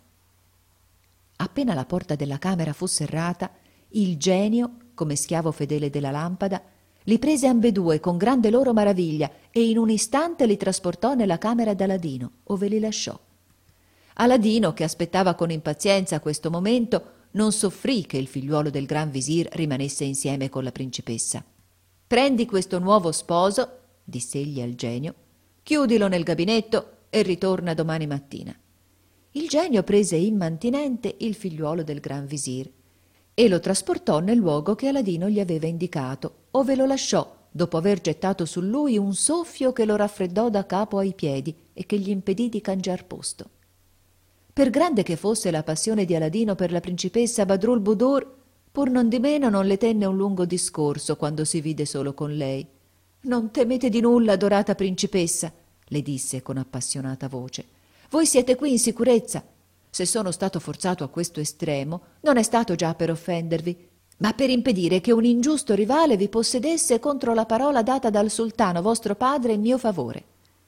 Appena la porta della camera fu serrata, il genio, come schiavo fedele della lampada, li prese ambedue con grande loro maraviglia e in un istante li trasportò nella camera d'Aladino, ove li lasciò. Aladino, che aspettava con impazienza questo momento, non soffrì che il figliuolo del gran visir rimanesse insieme con la principessa. «Prendi questo nuovo sposo», diss'egli al genio, «chiudilo nel gabinetto e ritorna domani mattina». Il genio prese immantinente il figliuolo del gran visir e lo trasportò nel luogo che Aladino gli aveva indicato, ove lo lasciò, dopo aver gettato su lui un soffio che lo raffreddò da capo ai piedi e che gli impedì di cangiar posto. Per grande che fosse la passione di Aladino per la principessa Badrul Budur, pur non di meno non le tenne un lungo discorso quando si vide solo con lei. «Non temete di nulla, adorata principessa», le disse con appassionata voce. «Voi siete qui in sicurezza. Se sono stato forzato a questo estremo, non è stato già per offendervi, ma per impedire che un ingiusto rivale vi possedesse contro la parola data dal sultano vostro padre in mio favore».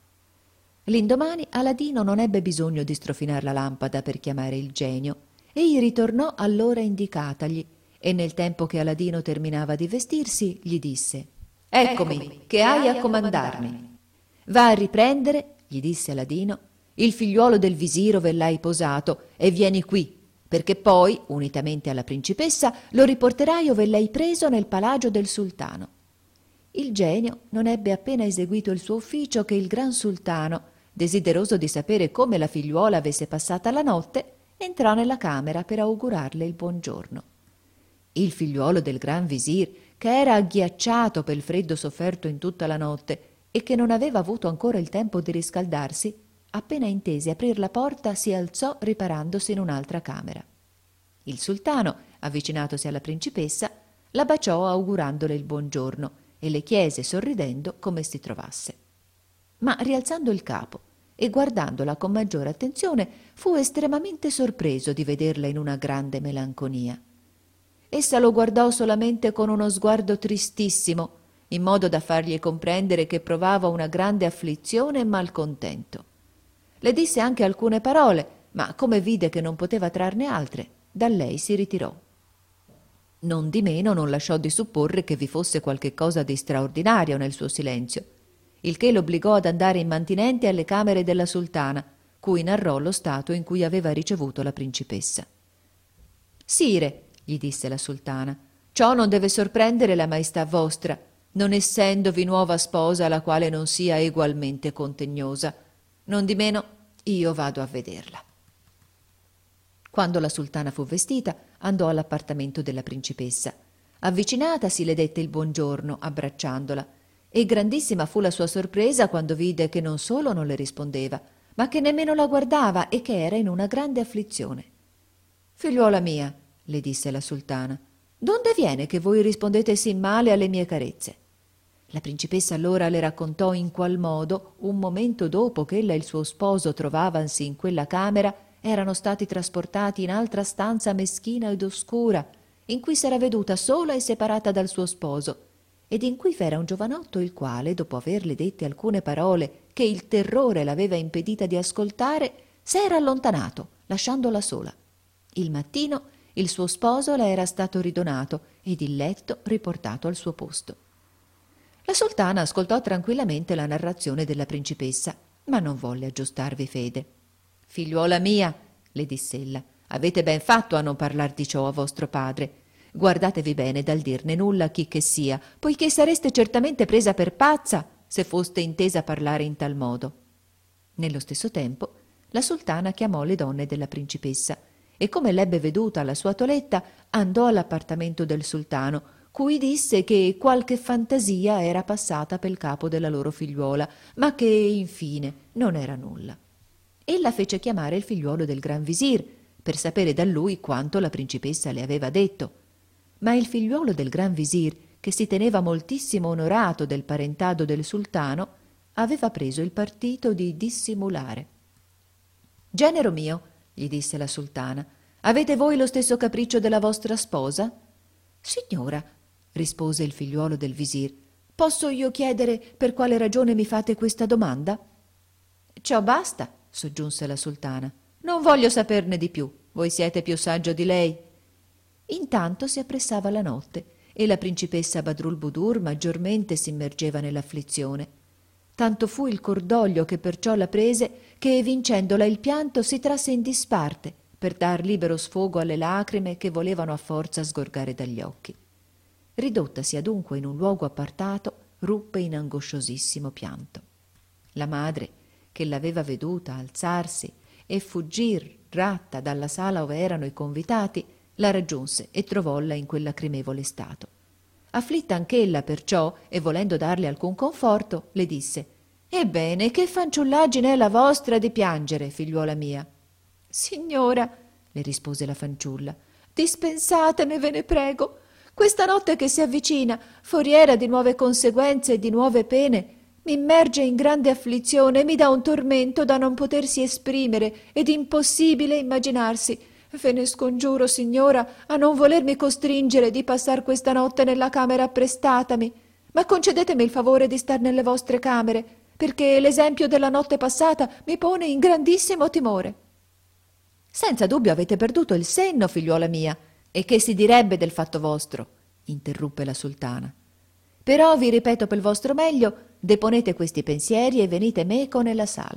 L'indomani Aladino non ebbe bisogno di strofinar la lampada per chiamare il genio. Egli ritornò all'ora indicatagli e nel tempo che Aladino terminava di vestirsi gli disse: «Eccomi, che hai a comandarmi». «Va a riprendere», gli disse Aladino, «il figliuolo del visir ove l'hai posato e vieni qui, perché poi, unitamente alla principessa, lo riporterai ove l'hai preso nel palagio del sultano». Il genio non ebbe appena eseguito il suo ufficio che il gran sultano, desideroso di sapere come la figliuola avesse passata la notte, entrò nella camera per augurarle il buongiorno. Il figliuolo del gran visir, che era agghiacciato pel freddo sofferto in tutta la notte e che non aveva avuto ancora il tempo di riscaldarsi, appena intese aprir la porta si alzò riparandosi in un'altra camera. Il sultano, avvicinatosi alla principessa, la baciò augurandole il buongiorno e le chiese sorridendo come si trovasse. Ma rialzando il capo e guardandola con maggiore attenzione, fu estremamente sorpreso di vederla in una grande melanconia. Essa lo guardò solamente con uno sguardo tristissimo, in modo da fargli comprendere che provava una grande afflizione e malcontento. Le disse anche alcune parole, ma come vide che non poteva trarne altre, da lei si ritirò. Non di meno non lasciò di supporre che vi fosse qualche cosa di straordinario nel suo silenzio, il che l'obbligò ad andare immantinente alle camere della sultana, cui narrò lo stato in cui aveva ricevuto la principessa. «Sire», gli disse la sultana, «ciò non deve sorprendere la maestà vostra, non essendovi nuova sposa la quale non sia egualmente contegnosa. Nondimeno io vado a vederla». Quando la sultana fu vestita, andò all'appartamento della principessa. Avvicinatasi le dette il buongiorno, abbracciandola, e grandissima fu la sua sorpresa quando vide che non solo non le rispondeva, ma che nemmeno la guardava e che era in una grande afflizione. «Figliuola mia», le disse la sultana, «donde viene che voi rispondete sì male alle mie carezze?» La principessa allora le raccontò in qual modo, un momento dopo che ella e il suo sposo trovavansi in quella camera, erano stati trasportati in altra stanza meschina ed oscura, in cui s'era veduta sola e separata dal suo sposo, ed in cui v'era un giovanotto il quale, dopo averle dette alcune parole che il terrore l'aveva impedita di ascoltare, s'era allontanato, lasciandola sola. Il mattino il suo sposo le era stato ridonato ed il letto riportato al suo posto. La sultana ascoltò tranquillamente la narrazione della principessa, ma non volle aggiustarvi fede. «Figliuola mia», le diss'ella, «avete ben fatto a non parlar di ciò a vostro padre. Guardatevi bene dal dirne nulla a chi che sia, poiché sareste certamente presa per pazza se foste intesa parlare in tal modo». Nello stesso tempo la sultana chiamò le donne della principessa e, come l'ebbe veduta alla sua toeletta, andò all'appartamento del sultano, cui disse che qualche fantasia era passata pel capo della loro figliuola, ma che infine non era nulla. Ella fece chiamare il figliuolo del gran visir per sapere da lui quanto la principessa le aveva detto, ma il figliuolo del gran visir, che si teneva moltissimo onorato del parentado del sultano, aveva preso il partito di dissimulare. «Genero mio», gli disse la sultana, «avete voi lo stesso capriccio della vostra sposa?» «Signora», rispose il figliuolo del visir, «posso io chiedere per quale ragione mi fate questa domanda?» «Ciò basta», soggiunse la sultana, «non voglio saperne di più, voi siete più saggio di lei». Intanto si appressava la notte e la principessa Badrulbudur maggiormente s'immergeva nell'afflizione. Tanto fu il cordoglio che perciò la prese che, vincendola il pianto, si trasse in disparte per dar libero sfogo alle lacrime che volevano a forza sgorgare dagli occhi. Ridottasi adunque in un luogo appartato, ruppe in angosciosissimo pianto. La madre, che l'aveva veduta alzarsi e fuggir ratta dalla sala ove erano i convitati, la raggiunse e trovolla in quel lacrimevole stato. Afflitta anch'ella perciò, e volendo darle alcun conforto, le disse: «Ebbene, che fanciullaggine è la vostra di piangere, figliuola mia?» «Signora», le rispose la fanciulla, «dispensatemi, ve ne prego. Questa notte che si avvicina, foriera di nuove conseguenze e di nuove pene, mi immerge in grande afflizione e mi dà un tormento da non potersi esprimere ed impossibile immaginarsi. Ve ne scongiuro, signora, a non volermi costringere di passar questa notte nella camera apprestatami, ma concedetemi il favore di star nelle vostre camere, perché l'esempio della notte passata mi pone in grandissimo timore». «Senza dubbio avete perduto il senno, figliuola mia, e che si direbbe del fatto vostro?» interruppe la sultana. «Però vi ripeto pel vostro meglio, deponete questi pensieri e venite meco nella sala».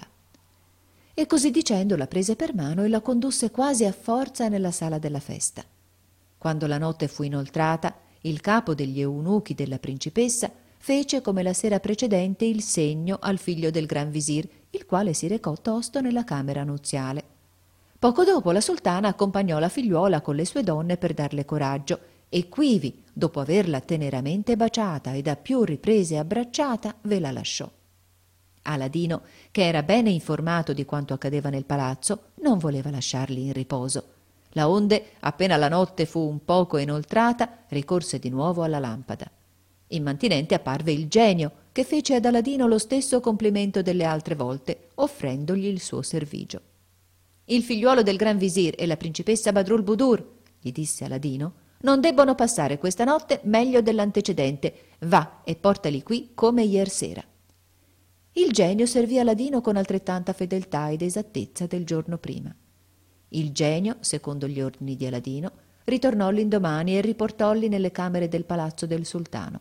E così dicendo la prese per mano e la condusse quasi a forza nella sala della festa. Quando la notte fu inoltrata, il capo degli eunuchi della principessa fece come la sera precedente il segno al figlio del gran visir, il quale si recò tosto nella camera nuziale. Poco dopo la sultana accompagnò la figliuola con le sue donne per darle coraggio e quivi, dopo averla teneramente baciata e da più riprese abbracciata, ve la lasciò. Aladino, che era bene informato di quanto accadeva nel palazzo, non voleva lasciarli in riposo. Laonde, appena la notte fu un poco inoltrata, ricorse di nuovo alla lampada. Immantinente apparve il genio, che fece ad Aladino lo stesso complimento delle altre volte, offrendogli il suo servigio. «Il figliuolo del gran visir e la principessa Badrulbudur», gli disse Aladino, «non debbono passare questa notte meglio dell'antecedente. Va e portali qui come iersera». Il genio servì Aladino con altrettanta fedeltà ed esattezza del giorno prima. Il genio, secondo gli ordini di Aladino, ritornò l'indomani e riportolli nelle camere del palazzo del sultano.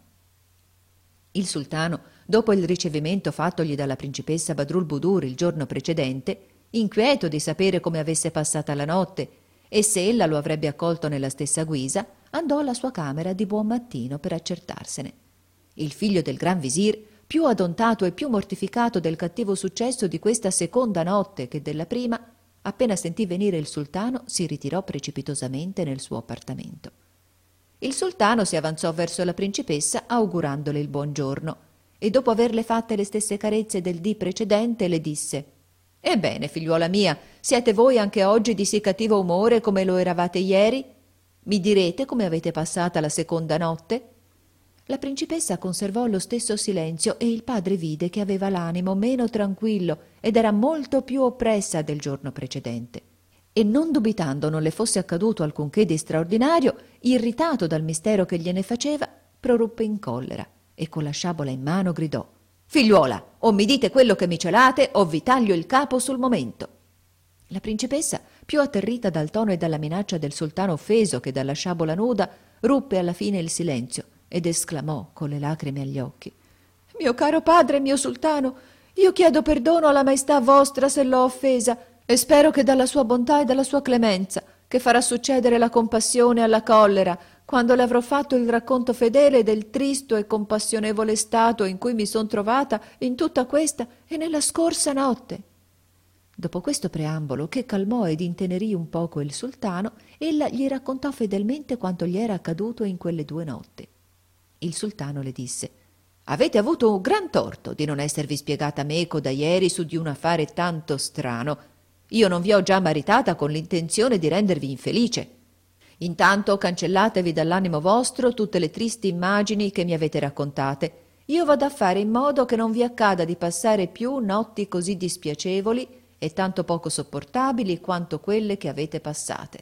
Il sultano, dopo il ricevimento fattogli dalla principessa Badrulbudur il giorno precedente, inquieto di sapere come avesse passata la notte e se ella lo avrebbe accolto nella stessa guisa, andò alla sua camera di buon mattino per accertarsene. Il figlio del gran visir, più adontato e più mortificato del cattivo successo di questa seconda notte che della prima, appena sentì venire il sultano, si ritirò precipitosamente nel suo appartamento. Il sultano si avanzò verso la principessa augurandole il buon giorno e, dopo averle fatte le stesse carezze del dì precedente, le disse: «Ebbene, figliuola mia, siete voi anche oggi di sì cattivo umore come lo eravate ieri? Mi direte come avete passata la seconda notte?» La principessa conservò lo stesso silenzio e il padre vide che aveva l'animo meno tranquillo ed era molto più oppressa del giorno precedente. E non dubitando non le fosse accaduto alcunché di straordinario, irritato dal mistero che gliene faceva, proruppe in collera e con la sciabola in mano gridò: «Figliuola, o mi dite quello che mi celate o vi taglio il capo sul momento». La principessa, più atterrita dal tono e dalla minaccia del sultano offeso che dalla sciabola nuda, ruppe alla fine il silenzio ed esclamò con le lacrime agli occhi: mio caro padre, mio sultano, io chiedo perdono alla maestà vostra se l'ho offesa e spero che dalla sua bontà e dalla sua clemenza, che farà succedere la compassione alla collera, quando le avrò fatto il racconto fedele del tristo e compassionevole stato in cui mi son trovata in tutta questa e nella scorsa notte. Dopo questo preambolo, che calmò ed intenerì un poco il sultano, ella gli raccontò fedelmente quanto gli era accaduto in quelle due notti. Il sultano le disse: «Avete avuto un gran torto di non esservi spiegata meco da ieri su di un affare tanto strano. Io non vi ho già maritata con l'intenzione di rendervi infelice. Intanto cancellatevi dall'animo vostro tutte le tristi immagini che mi avete raccontate. Io vado a fare in modo che non vi accada di passare più notti così dispiacevoli e tanto poco sopportabili quanto quelle che avete passate».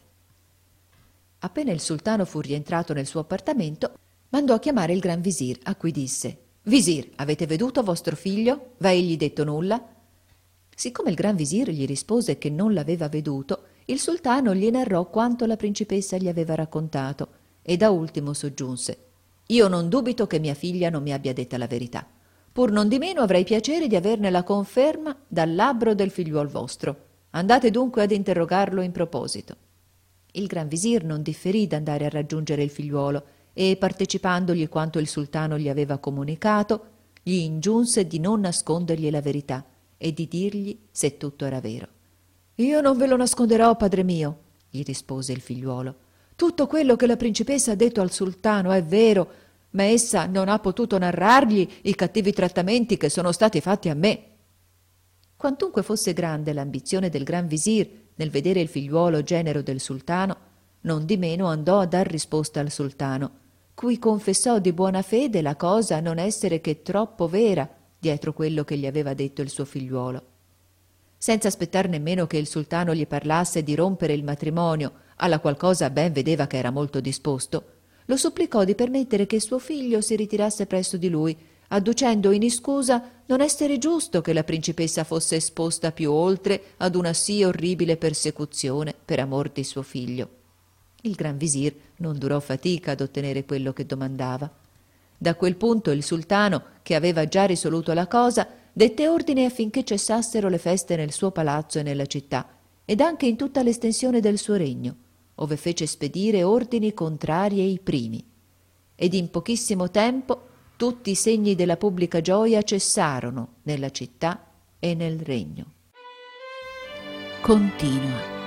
Appena il sultano fu rientrato nel suo appartamento, mandò a chiamare il gran visir, a cui disse: «Visir, avete veduto vostro figlio? V'ha egli detto nulla?» Siccome il gran visir gli rispose che non l'aveva veduto, il sultano gli narrò quanto la principessa gli aveva raccontato e da ultimo soggiunse: «Io non dubito che mia figlia non mi abbia detta la verità. Pur non di meno avrei piacere di averne la conferma dal labbro del figliuol vostro. Andate dunque ad interrogarlo in proposito». Il gran visir non differì d'andare a raggiungere il figliuolo e, partecipandogli quanto il sultano gli aveva comunicato, gli ingiunse di non nascondergli la verità e di dirgli se tutto era vero. «Io non ve lo nasconderò, padre mio», gli rispose il figliuolo. «Tutto quello che la principessa ha detto al sultano è vero, ma essa non ha potuto narrargli i cattivi trattamenti che sono stati fatti a me». Quantunque fosse grande l'ambizione del gran visir nel vedere il figliuolo genero del sultano, non di meno andò a dar risposta al sultano, cui confessò di buona fede la cosa non essere che troppo vera dietro quello che gli aveva detto il suo figliuolo. Senza aspettar nemmeno che il sultano gli parlasse di rompere il matrimonio, alla qual cosa ben vedeva che era molto disposto, lo supplicò di permettere che suo figlio si ritirasse presso di lui, adducendo in iscusa non essere giusto che la principessa fosse esposta più oltre ad una sì orribile persecuzione per amor di suo figlio. Il gran visir non durò fatica ad ottenere quello che domandava. Da quel punto il sultano, che aveva già risoluto la cosa, dette ordine affinché cessassero le feste nel suo palazzo e nella città, ed anche in tutta l'estensione del suo regno, ove fece spedire ordini contrari ai primi. Ed in pochissimo tempo tutti i segni della pubblica gioia cessarono nella città e nel regno. Continua.